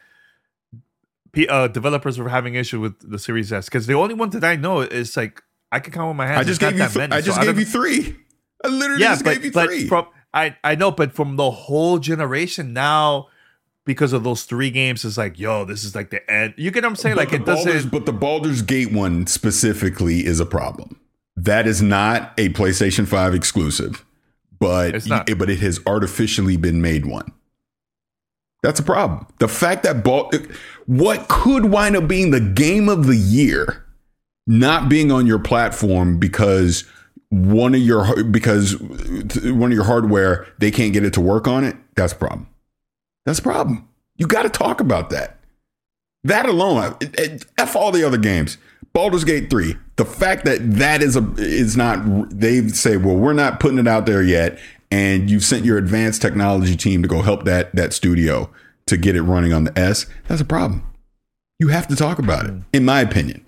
developers were having issue with the Series S? Because the only one that I know is like, I can count on my hands. I just gave you 3. I literally gave you 3. I know, but from the whole generation now, because of those 3 games, it's like, yo, this is like the end. You get what I'm saying? But like, it doesn't. But the Baldur's Gate one specifically is a problem. That is not a PlayStation 5 exclusive, but it has artificially been made one. That's a problem. The fact that what could wind up being the game of the year not being on your platform because one of your hardware, they can't get it to work on it. That's a problem. That's a problem. You got to talk about that. That alone, F all the other games. Baldur's Gate 3. The fact that is not, they say, well, we're not putting it out there yet. And you've sent your advanced technology team to go help that studio to get it running on the S. That's a problem. You have to talk about it, in my opinion.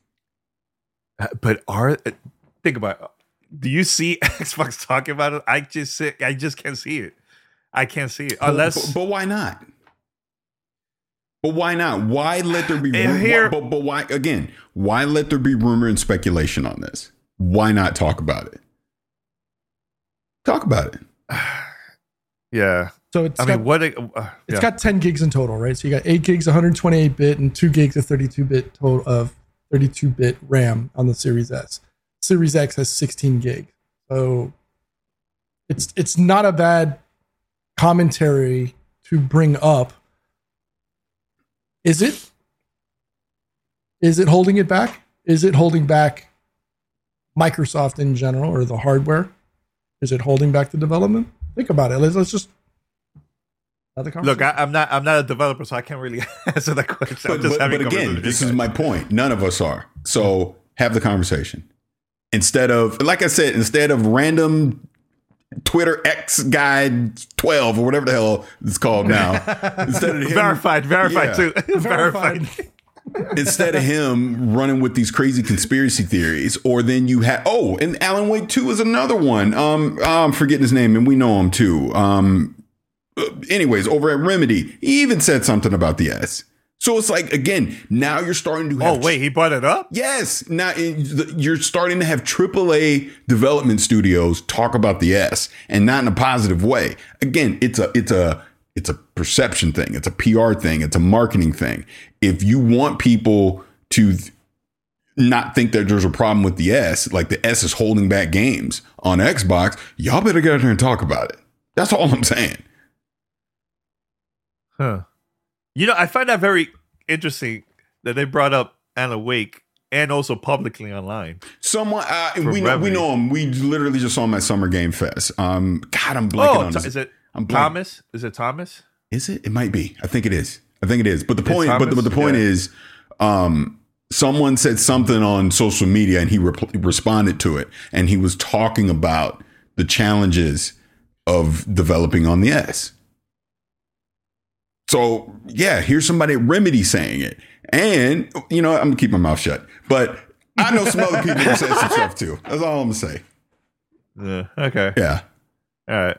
But think about it. Do you see Xbox talking about it? I just can't see it. I can't see it unless. But why not? But why not? Why let there be but why again? Why let there be rumor and speculation on this? Why not talk about it? Talk about it. Yeah. So it's got 10 gigs in total, right? So you got 8 gigs 128-bit and 2 gigs of 32-bit total of 32-bit RAM on the Series S. Series X has 16 gigs. So it's not a bad commentary to bring up. Is it? Is it holding it back? Is it holding back Microsoft in general or the hardware? Is it holding back the development? Think about it. Let's just look. I'm not a developer, so I can't really answer that question. But again, this is my point. None of us are. So have the conversation instead of, like I said, instead of random Twitter X guy 12 or whatever the hell it's called now. Instead of him, verified too. Verified. Instead of him running with these crazy conspiracy theories, or then you have and Alan Wake 2 is another one. I'm forgetting his name, and we know him too. Anyways, over at Remedy, he even said something about the S. So it's like, again, now you're starting to have... Oh, wait, he brought it up? Yes. Now you're starting to have AAA development studios talk about the S, and not in a positive way. Again, it's a perception thing. It's a PR thing. It's a marketing thing. If you want people to not think that there's a problem with the S, like the S is holding back games on Xbox, y'all better get out there and talk about it. That's all I'm saying. Huh. I find that very interesting that they brought up Alan Wake and also publicly online. Someone we know him. We literally just saw him at Summer Game Fest. God, I'm blanking on his. Is it Thomas? Is it Thomas? Is it? It might be. I think it is. But the point, but the point is, someone said something on social media and he responded to it, and he was talking about the challenges of developing on the S. So, yeah, here's somebody at Remedy saying it. And, I'm going to keep my mouth shut. But I know some other people who said some stuff, too. That's all I'm going to say. Okay. Yeah. All right.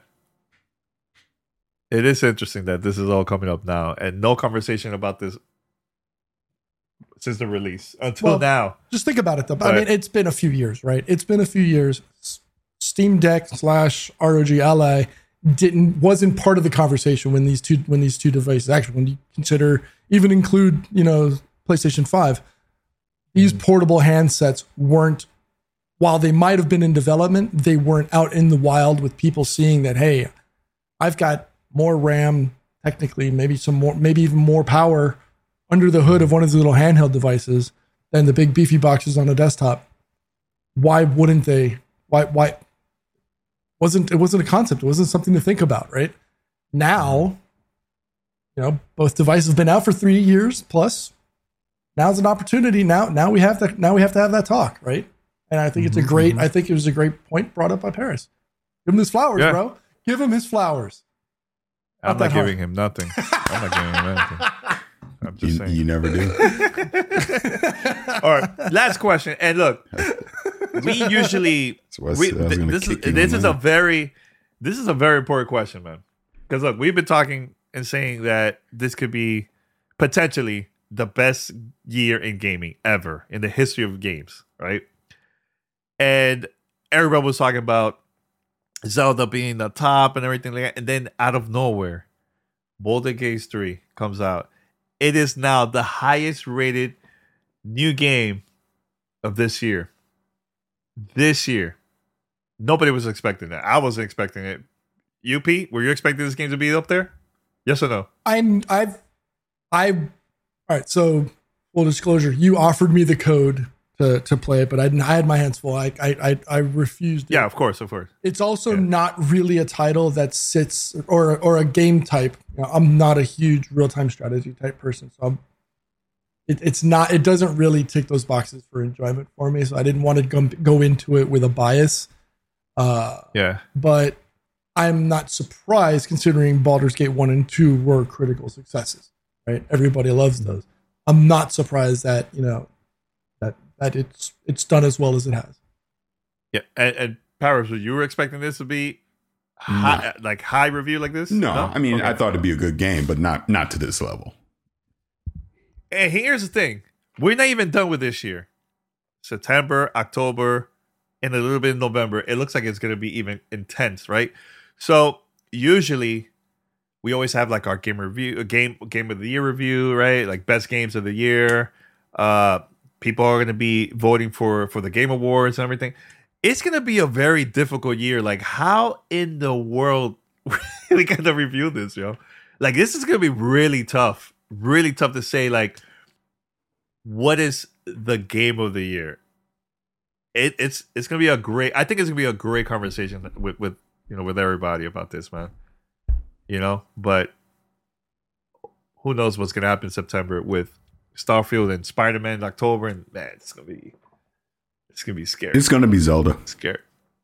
It is interesting that this is all coming up now. And no conversation about this since the release until now. Just think about it, though. I mean, it's been a few years, right? It's been a few years. Steam Deck / ROG Ally wasn't part of the conversation when these two devices, actually, when you include PlayStation 5, these portable handsets weren't, while they might have been in development, they weren't out in the wild with people seeing that, hey, I've got more RAM, technically, maybe even more power under the hood of one of these little handheld devices than the big beefy boxes on a desktop. Why wouldn't they? Why? It wasn't a concept. It wasn't something to think about, right? Now, both devices have been out for 3 years plus. Now's an opportunity. Now we have to have that talk, right? And I think I think it was a great point brought up by Paris. Give him his flowers, bro. Give him his flowers. I'm not giving him nothing. I'm not giving him anything. I'm just saying. You never do. All right, last question. And look, we usually this is a very important question, man. Because look, we've been talking and saying that this could be potentially the best year in gaming ever in the history of games, right? And everybody was talking about Zelda being the top and everything like that. And then out of nowhere, Baldur's Gate 3 comes out. It is now the highest rated new game of this year. this year. Nobody was expecting that. I wasn't expecting it. You, Pete, were you expecting this game to be up there? Yes or no? All right. So full disclosure, you offered me the code to play it, but I had my hands full. I refused it. Yeah, of course. It's also not really a title that sits or a game type. You know, I'm not a huge real-time strategy type person, so it doesn't really tick those boxes for enjoyment for me. So I didn't want to go into it with a bias. But I'm not surprised considering Baldur's Gate 1 and 2 were critical successes, right? Everybody loves those. I'm not surprised that, you know, that it's done as well as it has. Yeah, and Paris, you were expecting this to be high review like this? No? I mean, okay. I thought it'd be a good game, but not to this level. And here's the thing. We're not even done with this year. September, October, and a little bit in November. It looks like it's going to be even intense, right? So usually we always have like our game review, game of the year review, right? Like best games of the year. People are going to be voting for the Game Awards and everything. It's going to be a very difficult year. Like, how in the world we going to review this, yo? Like, this is going to be really tough to say, like, what is the game of the year? It's going to be I think it's going to be a great conversation with everybody about this, man. You know, but who knows what's going to happen in September with Starfield and Spider-Man in October, and man, it's gonna be scary. It's gonna be Zelda. Scary.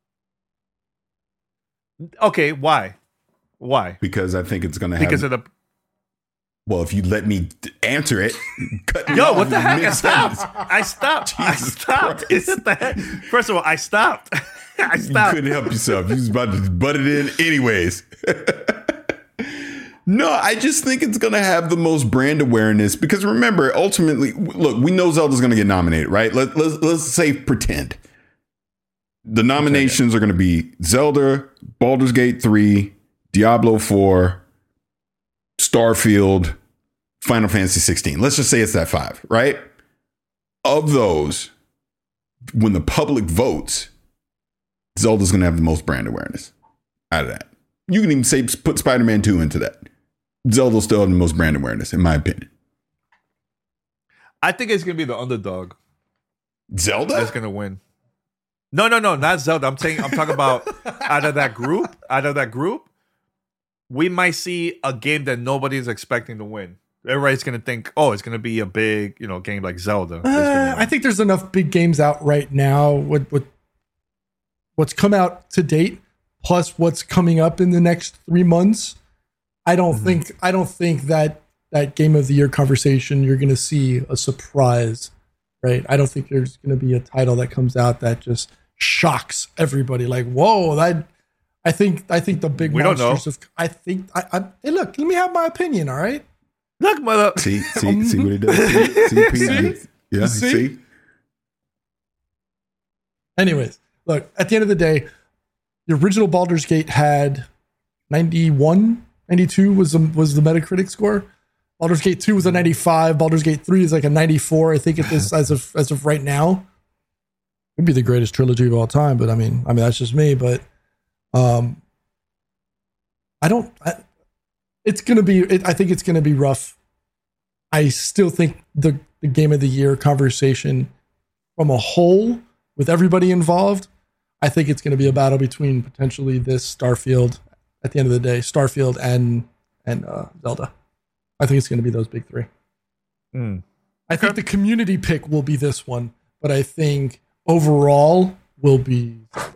Okay, why? Because I think it's gonna have. Because of the. Well, if you let me answer it, yo, what the heck? I stopped. Isn't that? First of all, I stopped. You couldn't help yourself. You was about to butt it in anyways. No, I just think it's going to have the most brand awareness because remember, ultimately, look, we know Zelda's going to get nominated, right? Let's say pretend. The nominations are going to be Zelda, Baldur's Gate 3, Diablo 4, Starfield, Final Fantasy 16. Let's just say it's that 5, right? Of those, when the public votes, Zelda's going to have the most brand awareness out of that. You can even say put Spider-Man 2 into that. Zelda still have the most brand awareness, in my opinion. I think it's gonna be the underdog. Zelda? That's gonna win. No, not Zelda. I'm talking about out of that group, we might see a game that nobody's expecting to win. Everybody's gonna think, oh, it's gonna be a big, game like Zelda. I think there's enough big games out right now with what's come out to date, plus what's coming up in the next 3 months. I don't think that game of the year conversation you're going to see a surprise, right? I don't think there's going to be a title that comes out that just shocks everybody. Like, whoa! I think the big monsters. Hey, look, let me have my opinion. All right. Look, mother. See what he does. See? Anyways, look. At the end of the day, the original Baldur's Gate had 91. 92 was the Metacritic score. Baldur's Gate 2 was a 95. Baldur's Gate 3 is like a 94. I think as of right now, it'd be the greatest trilogy of all time. But I mean that's just me. But I think it's gonna be rough. I still think the game of the year conversation from a whole with everybody involved, I think it's gonna be a battle between potentially this Starfield. At the end of the day, Starfield and Zelda. I think it's going to be those big three. I think the community pick will be this one, but I think overall will be Zelda.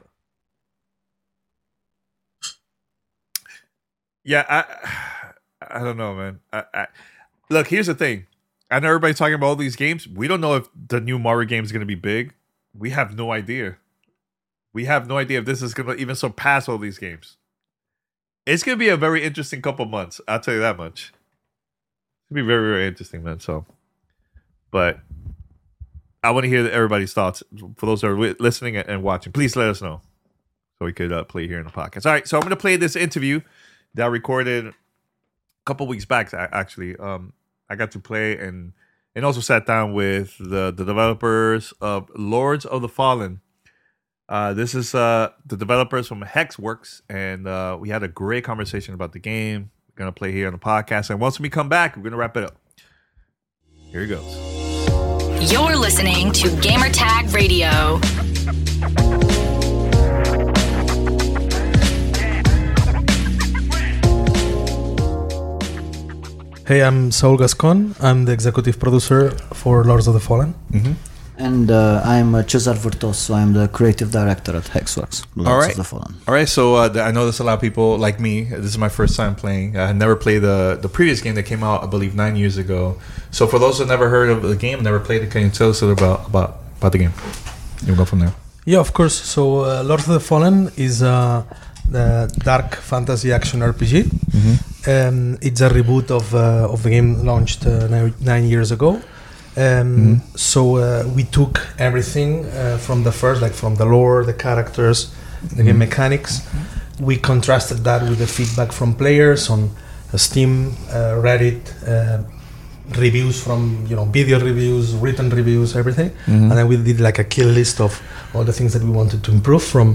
Yeah, I don't know, man. Look, here's the thing. I know everybody's talking about all these games. We don't know if the new Mario game is going to be big. We have no idea. We have no idea if this is going to even surpass all these games. It's going to be a very interesting couple months. I'll tell you that much. It's going to be very, very interesting, man. So, but I want to hear everybody's thoughts. For those that are listening and watching, please let us know so we could play here in the podcast. All right, so I'm going to play this interview that I recorded a couple weeks back, actually. I got to play and also sat down with the developers of Lords of the Fallen. This is the developers from Hexworks, and we had a great conversation about the game. We're going to play here on the podcast, and once we come back, we're going to wrap it up. Here it goes. You're listening to Gamertag Radio. Hey, I'm Saul Gascon. I'm the executive producer for Lords of the Fallen. Mm-hmm. And I'm Cesar Virtuoso. I'm the creative director at Hexworks, Lords of the Fallen. All right, so I know there's a lot of people like me. This is my first time playing. I had never played the previous game that came out, I believe, 9 years ago. So for those who never heard of the game, never played it, can you tell us a little about the game? You'll go from there. Yeah, of course. So Lords of the Fallen is the dark fantasy action RPG. Mm-hmm. It's a reboot of the game launched 9 years ago. So we took everything from the first, like from the lore, the characters, the game mechanics. We contrasted that with the feedback from players on Steam, Reddit, reviews from video reviews, written reviews, everything. And then we did like a kill list of all the things that we wanted to improve from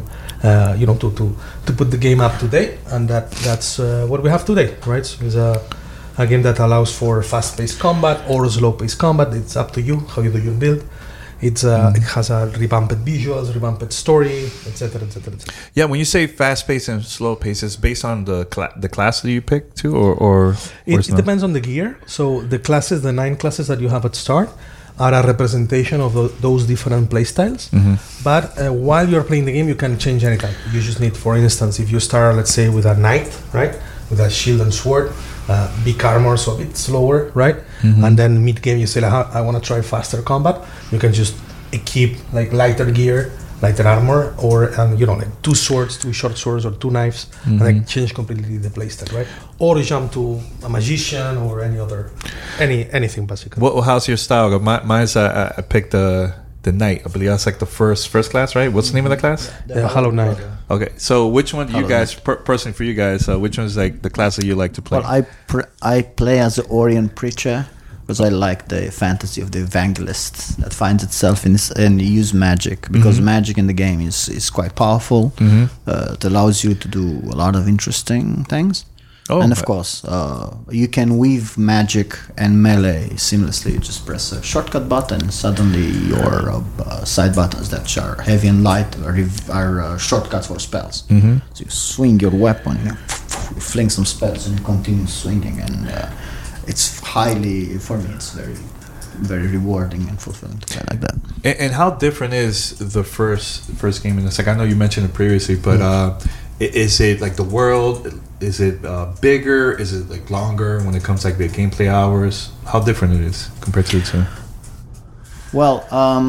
to put the game up to date, and that's what we have today, right? So it's a game that allows for fast-paced combat or slow-paced combat. It's up to you how you do your build. It has a revamped visuals, revamped story, etc., etc., etc. Yeah, when you say fast-paced and slow-paced, it's based on the class that you pick too, or it depends on the gear. So the 9 classes that you have at start are a representation of those different playstyles. But while you're playing the game, you can change anytime. You just need, for instance, if you start, let's say, with a knight, right, with a shield and sword, big armor, so a bit slower, right? And then mid-game you say, I want to try faster combat. You can just equip like lighter gear, lighter armor, or like 2 swords, 2 short swords, or 2 knives, and like change completely the playstyle, right? Or jump to a magician or anything basically. How's your style? Mine's I picked the knight. I believe that's like the first class, right? What's the name of the class? The Hollow Knight. Okay, so which one do you guys, personally for you guys, which one is like the class that you like to play? Well, I play as the Orient Preacher because I like the fantasy of the evangelist that finds itself in use magic, because magic in the game is quite powerful. It allows you to do a lot of interesting things. And of course, you can weave magic and melee seamlessly. You just press a shortcut button, suddenly your side buttons that are heavy and light are shortcuts for spells. So you swing your weapon, you fling some spells, and you continue swinging. And it's highly, for me, it's very, very rewarding and fulfilling to play like that. And how different is the first game in this? Like, I know you mentioned it previously, but is it like the world? Is it bigger? Is it like longer when it comes like the gameplay hours? How different it is compared to the two? Well,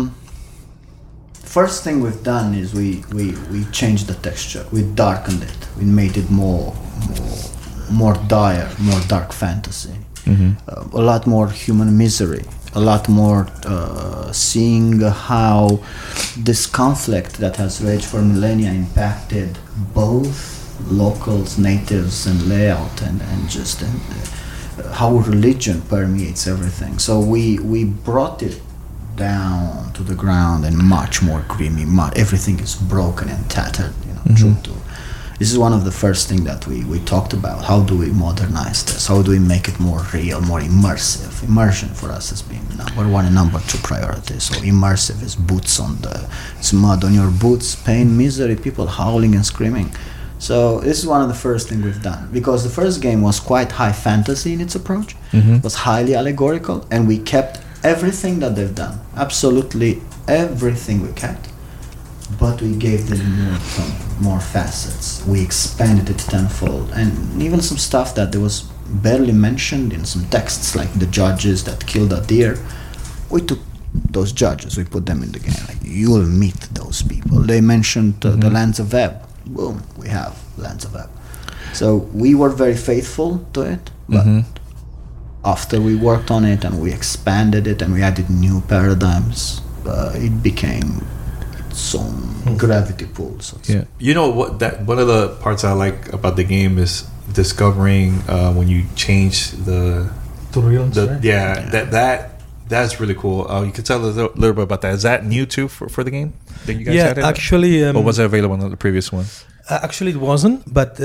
first thing we've done is we changed the texture. We darkened it. We made it more dire, more dark fantasy. A lot more human misery. A lot more seeing how this conflict that has raged for millennia impacted both locals, natives, and layout, and just how religion permeates everything. So we brought it down to the ground and much more grimy. Everything is broken and tattered. This is one of the first things that we talked about. How do we modernize this? How do we make it more real, more immersive? Immersion for us has been number 1 and number 2 priority. So immersive is it's mud on your boots, pain, misery, people howling and screaming. So this is one of the first things we've done, because the first game was quite high fantasy in its approach. It was highly allegorical, and we kept everything that they've done. Absolutely everything we kept. But we gave them more facets. We expanded it tenfold, and even some stuff that there was barely mentioned in some texts, like the judges that killed a deer. We took those judges, we put them in the game. Like, you will meet those people. They mentioned the Lands of Ebb. Boom, we have Lands of Ebb. So we were very faithful to it, but after we worked on it and we expanded it and we added new paradigms, it became some gravity pull. So what? That one of the parts I like about the game is discovering when you change the runes. That's really cool. You can tell a little bit about that. Is that new too for the game that you guys added? Actually, or was it available on the previous one? Actually, it wasn't. But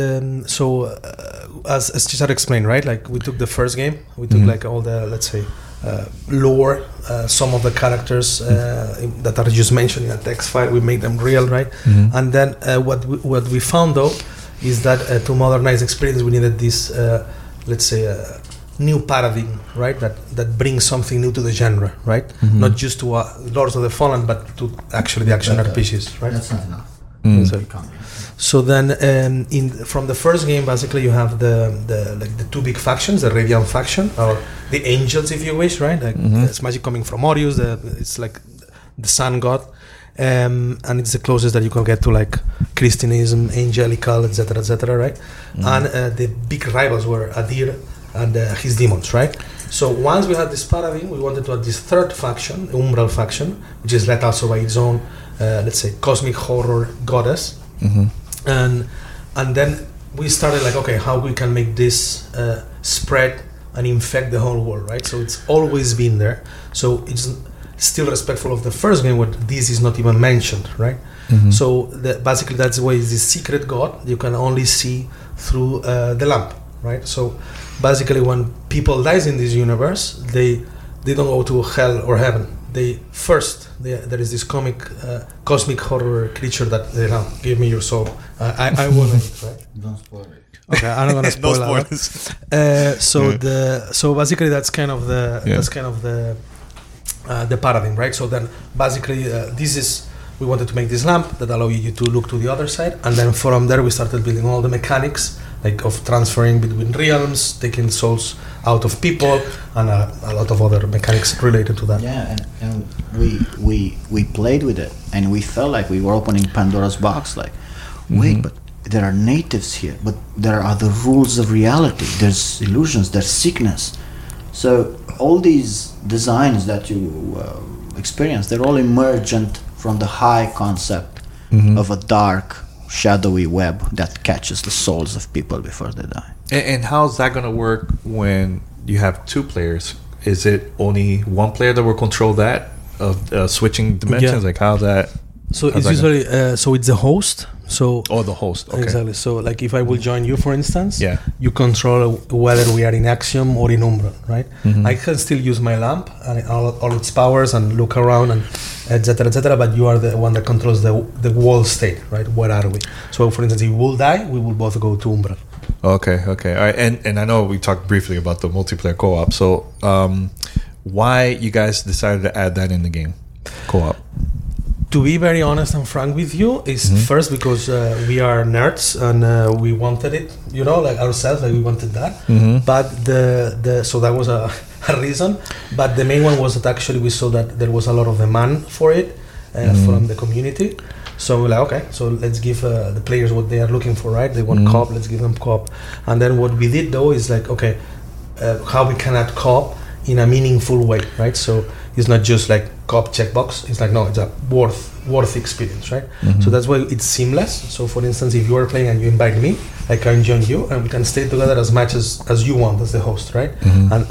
as Cesar explained, right? Like we took the first game, we took like all the, let's say, lore, some of the characters that are just mentioned in a text file. We made them real, right? And then what we found though is that to modernize experience, we needed this, let's say, new paradigm, right? That brings something new to the genre, right? Not just to Lords of the Fallen, but to actually the action RPGs, right? That's not enough. So then, from the first game, basically you have the two big factions, the Radiant faction, or the Angels, if you wish, right? Like it's magic coming from Orius. It's like the sun god, and it's the closest that you can get to like Christianism, angelical, etc., right? And the big rivals were Adir and his demons, right? So once we had this paradigm, we wanted to add this third faction, the Umbral faction, which is led also by its own, let's say, cosmic horror goddess. And then we started like, okay, how we can make this spread and infect the whole world, right? So it's always been there. So it's still respectful of the first game where this is not even mentioned, right? So basically that's why it's this secret god you can only see through the lamp, right? So basically when people dies in this universe, they don't go to hell or heaven. There is this cosmic horror creature that they now give me your soul. I won't, right? Don't spoil it. Okay, I'm not gonna spoil that. So basically that's kind of the paradigm, right? So then basically we wanted to make this lamp that allow you to look to the other side, and then from there we started building all the mechanics like of transferring between realms, taking souls out of people, and a lot of other mechanics related to that. Yeah, and we played with it, and we felt like we were opening Pandora's box. Like, wait, but there are natives here, but there are the rules of reality. There's illusions, there's sickness. So all these designs that you experience, they're all emergent from the high concept of a dark, shadowy web that catches the souls of people before they die. And how's that going to work when you have two players? Is it only one player that will control that of switching dimensions? Like how's that? So it's usually so it's the host. So the host. Okay. Exactly. So like if I will join you, for instance, you control whether we are in Axiom or in Umbral, right? I can still use my lamp and all its powers and look around and etc. But you are the one that controls the wall state, right? Where are we? So for instance, if we will die, we will both go to Umbral. Okay. All right. And I know we talked briefly about the multiplayer co-op. So why you guys decided to add that in the game, co-op? To be very honest and frank with you, is first because we are nerds and we wanted it, like ourselves, like we wanted that. But so that was a reason. But the main one was that actually we saw that there was a lot of demand for it from the community. So we're like, okay, so let's give the players what they are looking for, right? They want co-op, let's give them co-op. And then what we did though is like, okay, how we can add co-op in a meaningful way, right? So it's not just like co-op checkbox. It's like, no, it's a worth experience, right? So that's why it's seamless. So for instance, if you are playing and you invite me, I can join you and we can stay together as much as you want as the host, right? And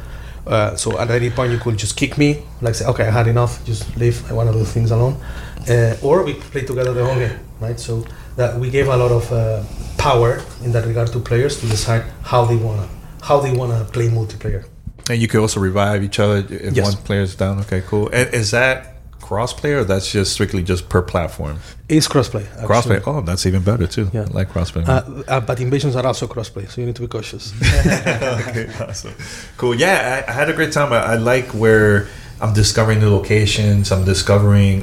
so at any point you could just kick me, like say, okay, I had enough, just leave, I want to do things alone. Or we play together the whole game, right? So that we gave a lot of power in that regard to players to decide how they wanna play multiplayer. And you can also revive each other if one player's down. Okay, cool. And is that cross-play or that's just strictly just per platform? It's cross-play. Cross-play. Oh, that's even better too. Yeah. I like cross-play. But invasions are also cross-play, so you need to be cautious. Okay, awesome. Cool. Yeah, I had a great time. I like where I'm discovering new locations. I'm discovering,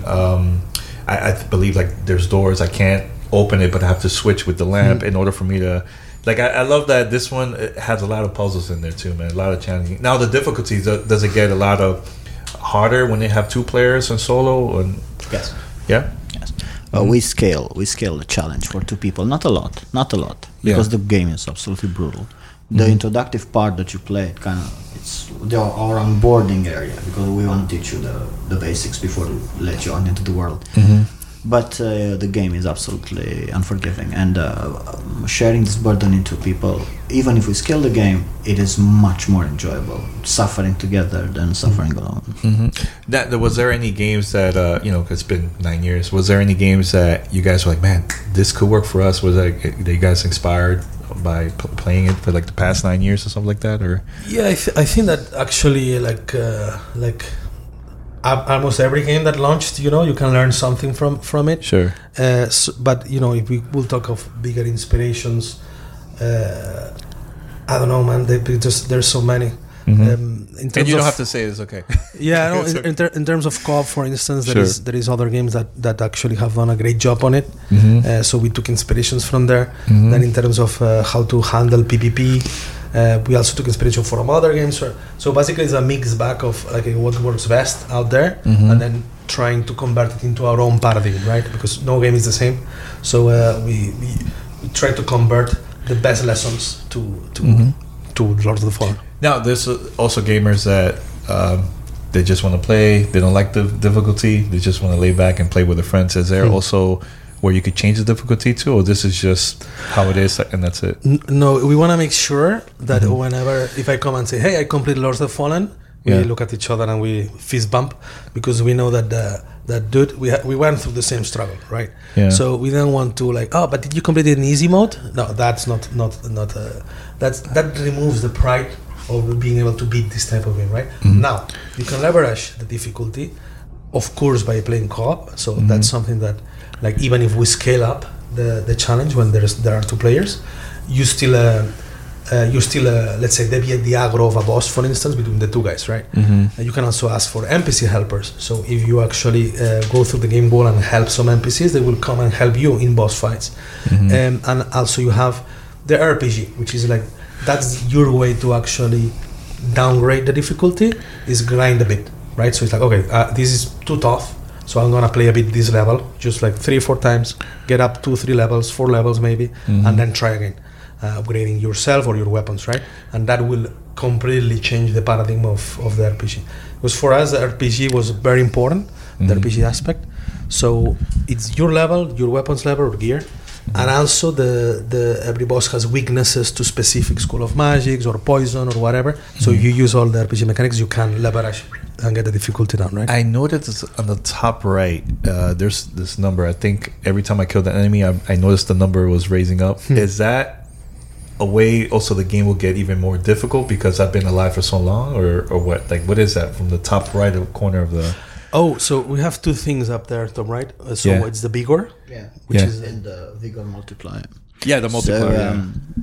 I believe like there's doors. I can't open it, but I have to switch with the lamp in order for me to... Like, I love that this one has a lot of puzzles in there, too, man. A lot of challenging. Now, the difficulties, does it get a lot of harder when they have two players and solo? Yes. Yeah? Yes. We scale the challenge for two people. Not a lot. Because the game is absolutely brutal. The introductive part that you play, it's our onboarding area, because we want to teach you the basics before we let you on into the world. But the game is absolutely unforgiving, and sharing this burden into people, even if we skill the game, it is much more enjoyable suffering together than suffering alone. Was there any games that it's been 9 years? Was there any games that you guys were like, man, this could work for us? Was that you guys inspired by playing it for like the past 9 years or something like that? Or yeah, I think that actually like almost every game that launched, you can learn something from it. Sure. But if we will talk of bigger inspirations, I don't know, man. There's so many. And you don't have to say it's okay. Yeah, no. In terms of co-op, for instance, there is other games that actually have done a great job on it. So we took inspirations from there. Then in terms of how to handle PvP, we also took inspiration from other games. So basically, it's a mixed bag of what works best out there, and then trying to convert it into our own paradigm, right? Because no game is the same. So we try to convert the best lessons to Lords of the Fallen. Now, there's also gamers that they just want to play. They don't like the difficulty. They just want to lay back and play with their friends. Is there also where you could change the difficulty to, or this is just how it is and that's it? No, we want to make sure that if I come and say, hey, I completed Lords of the Fallen, we look at each other and we fist bump, because we know that that dude, we went through the same struggle, right? Yeah. So we don't want to but did you complete it in easy mode? No, that's not that removes the pride of being able to beat this type of game, right? Now you can leverage the difficulty, of course, by playing co-op. So that's something that, like, even if we scale up the challenge when there are two players, you still let's say deviate the aggro of a boss, for instance, between the two guys, right? You can also ask for NPC helpers. So if you actually go through the game goal and help some NPCs, they will come and help you in boss fights. And also you have the RPG, which is like, that's your way to actually downgrade the difficulty, is grind a bit, right? So it's like, okay, this is too tough, so I'm gonna play a bit this level, just like 3-4 times, get up 2-3 levels, 4 levels maybe, and then try again, upgrading yourself or your weapons, right? And that will completely change the paradigm of the RPG. Because for us, the RPG was very important, the RPG aspect. So it's your level, your weapons level or gear, and also the every boss has weaknesses to specific school of magics or poison or whatever. So you use all the RPG mechanics, you can leverage and get the difficulty down, right? I noticed on the top right, there's this number. I think every time I killed an enemy, I noticed the number was raising up. Is that a way also the game will get even more difficult because I've been alive for so long, or what? Like, what is that from the top right corner of the... Oh, so we have two things up there, top right. It's the Vigor, which is in the Vigor multiplier. Yeah, the multiplier.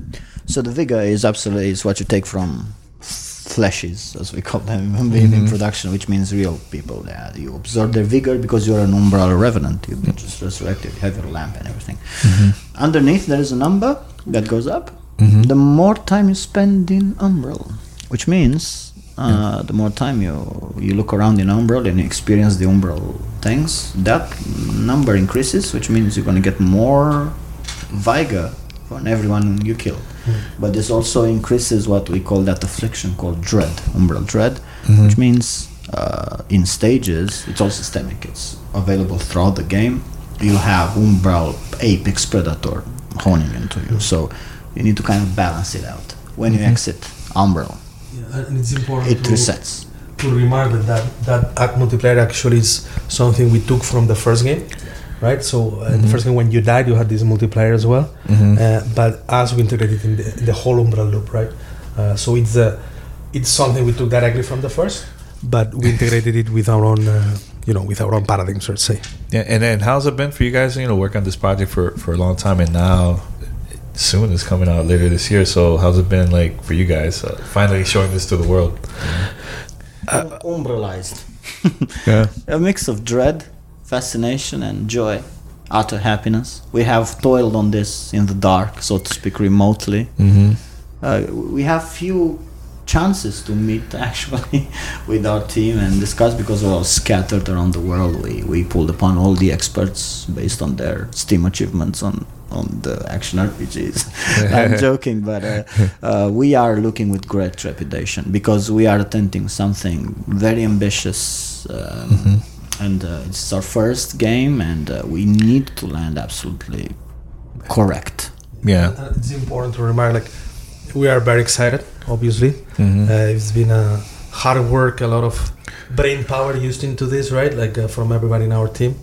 So the Vigor is what you take from fleshes, as we call them in production, which means real people. Yeah, you absorb their vigor because you're an umbral revenant. You've been just resurrected. You have your lamp and everything. Underneath there is a number that goes up. The more time you spend in umbral, which means the more time you look around in umbral and you experience the umbral things, that number increases, which means you're going to get more vigor from everyone you kill. But this also increases what we call that affliction called dread, umbral dread, which means in stages, it's all systemic, it's available throughout the game. You have umbral apex predator honing into you, so you need to kind of balance it out. When you exit umbral, and it's important it resets. To remark that act multiplier actually is something we took from the first game, right? So in the first game, when you died, you had this multiplier as well, but as we integrated in the whole umbral loop, right? So it's something we took directly from the first, but we integrated it with our own with our own paradigms, let's say. Yeah, and then how's it been for you guys? Work on this project for a long time, and now soon it's coming out later this year. So how's it been like for you guys finally showing this to the world? Umbralized. Yeah, a mix of dread, fascination, and joy, utter happiness. We have toiled on this in the dark, so to speak, remotely. We have few chances to meet actually with our team and discuss, because we're all scattered around the world. We pulled upon all the experts based on their Steam achievements on the action RPGs. I'm joking, but we are looking with great trepidation because we are attempting something very ambitious, it's our first game, and we need to land absolutely correct. Yeah. It's important to remember, like, we are very excited, obviously. It's been a hard work, a lot of brain power used into this, right? Like from everybody in our team.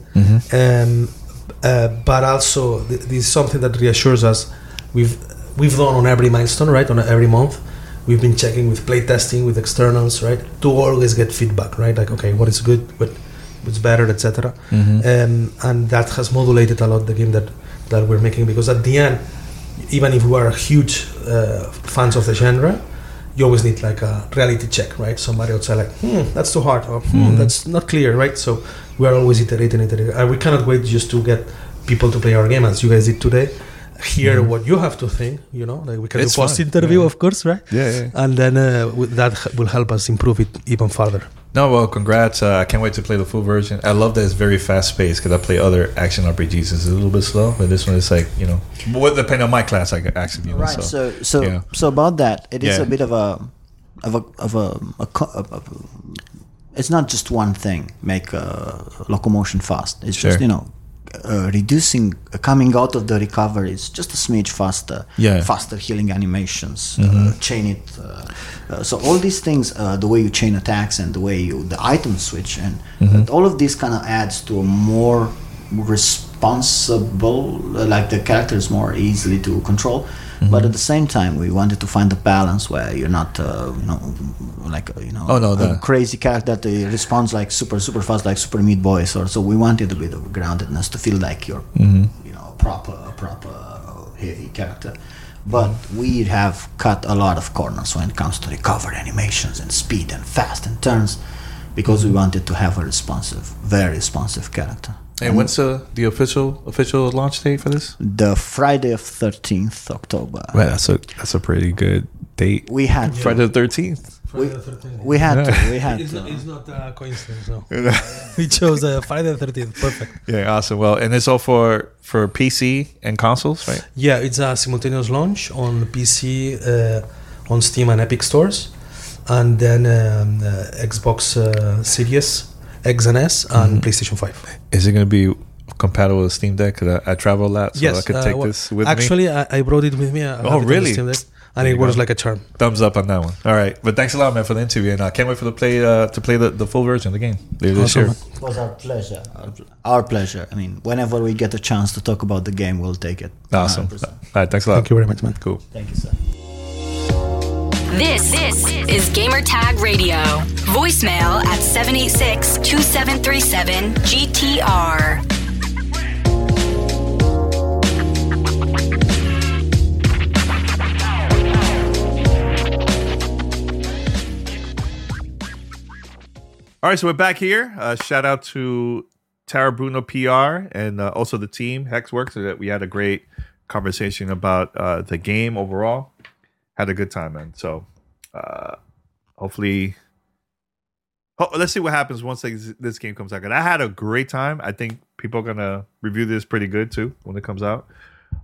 But also, this is something that reassures us. We've done on every milestone, right? On every month, we've been checking with playtesting, with externals, right? To always get feedback, right? Like, okay, what is good, what's better, etc. And that has modulated a lot the game that we're making, because at the end, even if we are huge fans of the genre, you always need like a reality check, right? Somebody outside like, that's too hard, or that's not clear, right? So we are always iterating, and we cannot wait just to get people to play our game as you guys did today. Hear what you have to think, you know, like we can do post interview, of course, right? Yeah. And then that will help us improve it even further. No, well, congrats. I can't wait to play the full version. I love that it's very fast paced, because I play other action RPGs. It's a little bit slow, but this one is like, you know, depending on my class, I can actually, you know, Right. So about that, it is a bit of a it's not just one thing. Make locomotion fast. It's just, you know, reducing, coming out of the recovery is just a smidge faster. Faster healing animations. Chain it. So all these things, the way you chain attacks and the way the items switch, and all of this kind of adds to a more responsible, like the character is more easily to control. But at the same time, we wanted to find a balance where you're not, a crazy character that responds like super fast, like Super Meat Boy. So we wanted a bit of groundedness to feel like you're, you know, a proper heavy character. But we have cut a lot of corners when it comes to recovery animations and speed and fast and turns, because we wanted to have a very responsive character. And when's the official launch date for this? The Friday of 13th October. Right, that's a pretty good date. We had Friday the 13th. We had to. It's not a coincidence. No. We chose Friday the 13th. Perfect. Yeah, awesome. Well, and it's all for PC and consoles, right? Yeah, it's a simultaneous launch on PC, on Steam and Epic stores, and then Xbox Series X and S and PlayStation 5. Is it going to be compatible with Steam Deck? Because I travel a lot, so I could take this with me. Actually, I brought it with me. Really? Steam Deck, and it works like a charm. Thumbs up on that one. All right, but thanks a lot, man, for the interview, and I can't wait for the play the full version of the game later this year. It was our pleasure. Our pleasure. I mean, whenever we get a chance to talk about the game, we'll take it. Awesome. 100%. All right, thanks a lot. Thank you very much, man. Cool. Thank you, sir. This is Gamertag Radio. Voicemail at 786-2737-GTR. All right, so we're back here. Shout out to Tara Bruno PR and also the team, Hexworks, so that we had a great conversation about the game overall. Had a good time, man. So hopefully, let's see what happens once this game comes out. And I had a great time. I think people are gonna review this pretty good too when it comes out.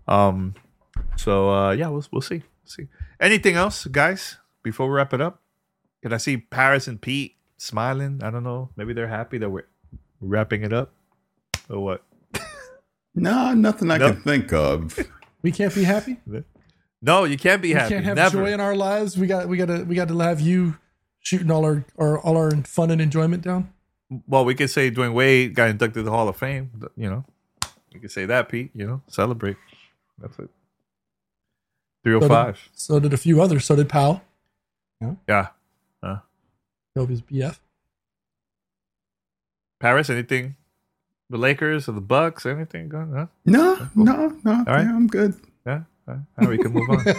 Yeah, we'll see. Anything else, guys? Before we wrap it up, can I see Paris and Pete smiling? I don't know. Maybe they're happy that we're wrapping it up, or what? No, nothing I can think of. We can't be happy. No, you can't be happy. We can't have Never. joy in our lives. We got to have you shooting all our fun and enjoyment down. Well, we could say Dwayne Wade got inducted to the Hall of Fame. You know, you could say that, Pete. You know, celebrate. That's it. 305. So did a few others. So did Powell. Yeah. Kobe's BF. Paris, anything? The Lakers or the Bucks? Anything going? Huh? No. All right. Yeah, I'm good. Yeah. All right, we can move on.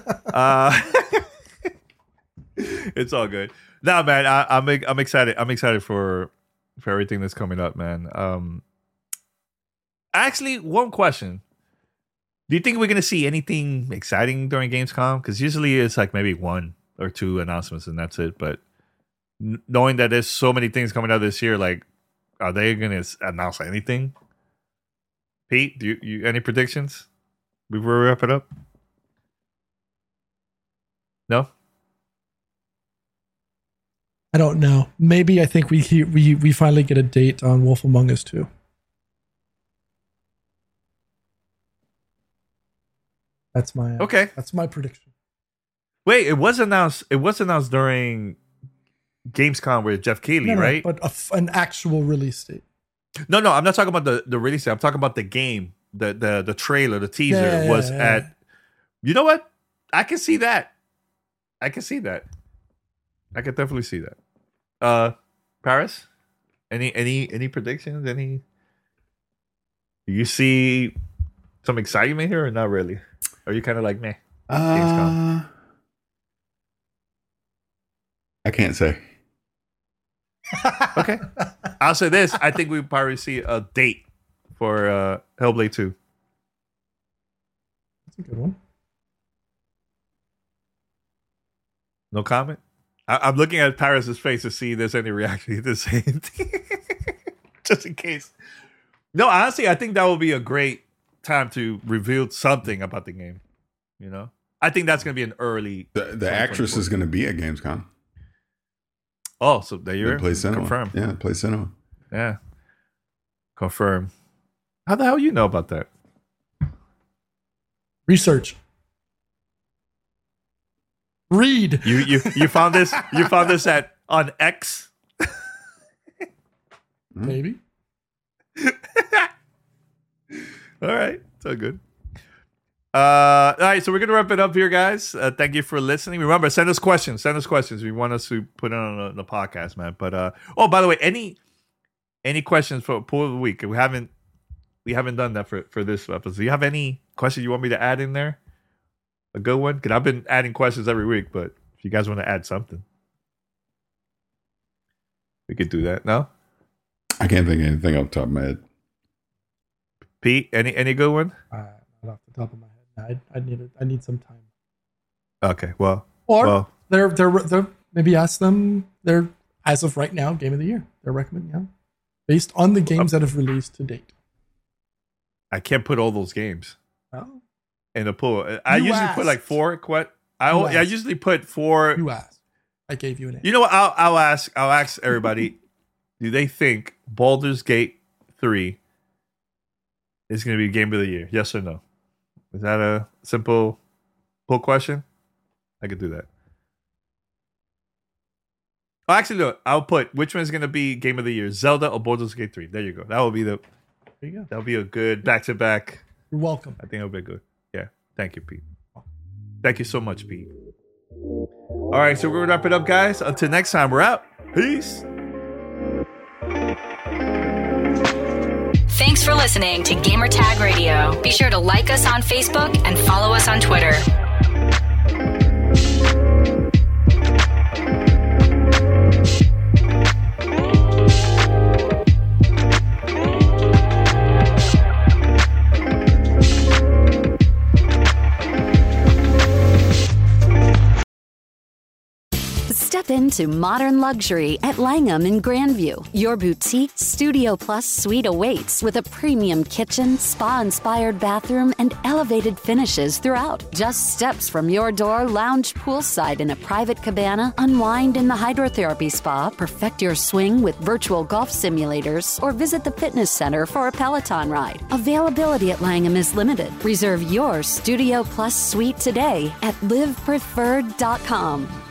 It's all good. No, man, I'm excited. I'm excited for everything that's coming up, man. Actually, one question. Do you think we're going to see anything exciting during Gamescom? Because usually it's like maybe one or two announcements and that's it. But knowing that there's so many things coming out this year, like, are they going to announce anything? Pete, do you any predictions before we wrap it up? No? I don't know. Maybe I think we finally get a date on Wolf Among Us 2. That's my prediction. Wait, it was announced during Gamescom with Jeff Keighley, right? But an actual release date. No, I'm not talking about the release date. I'm talking about the game. The trailer, the teaser was at. You know what? I can see that. I can definitely see that. Paris, any predictions? Do you see some excitement here or not really? Or are you kind of like meh? Gamescom? I can't say. Okay, I'll say this. I think we'll probably see a date for Hellblade 2. That's a good one. No comment? I'm looking at Paris's face to see if there's any reaction to say anything. Just in case. No, honestly, I think that will be a great time to reveal something about the game. You know? I think that's going to be an early... The actress is going to be at Gamescom. Oh, so there you are. Play Cinema. Confirmed. Yeah, Play Cinema. Yeah. Confirmed. How the hell you know about that? Research. Read. You found this? You found this on X? Maybe. All right. So good. All right, so we're gonna wrap it up here, guys. Thank you for listening. Remember, send us questions. We want us to put it on the podcast, man. But by the way, any questions for Pool of the Week? We haven't done that for this episode. Do you have any questions you want me to add in there? A good one? Because I've been adding questions every week, but if you guys want to add something, we could do that. No? I can't think of anything off the top of my head. Pete, any good one? Not off the top of my head. I need some time. Okay, well. They're maybe ask them their, as of right now, game of the year. They're recommending, based on the games that have released to date. I can't put all those games. Oh. In the pool. I usually put like 4. I usually put 4. You asked. I gave you an answer. You know what? I'll ask everybody. Do they think Baldur's Gate 3 is going to be game of the year? Yes or no? Is that a simple poll question? I could do that. Oh, actually, no. I'll put which one is going to be game of the year, Zelda or Baldur's Gate 3. There you go. That will be There you go. That'll be a good back-to-back. You're welcome. I think it'll be good. Yeah. Thank you, Pete. Thank you so much, Pete. All right, so we're going to wrap it up, guys. Until next time, we're out. Peace. Thanks for listening to Gamertag Radio. Be sure to like us on Facebook and follow us on Twitter. Step into modern luxury at Langham in Grandview. Your boutique Studio Plus suite awaits with a premium kitchen, spa-inspired bathroom, and elevated finishes throughout. Just steps from your door, lounge poolside in a private cabana, unwind in the hydrotherapy spa, perfect your swing with virtual golf simulators, or visit the fitness center for a Peloton ride. Availability at Langham is limited. Reserve your Studio Plus suite today at livepreferred.com.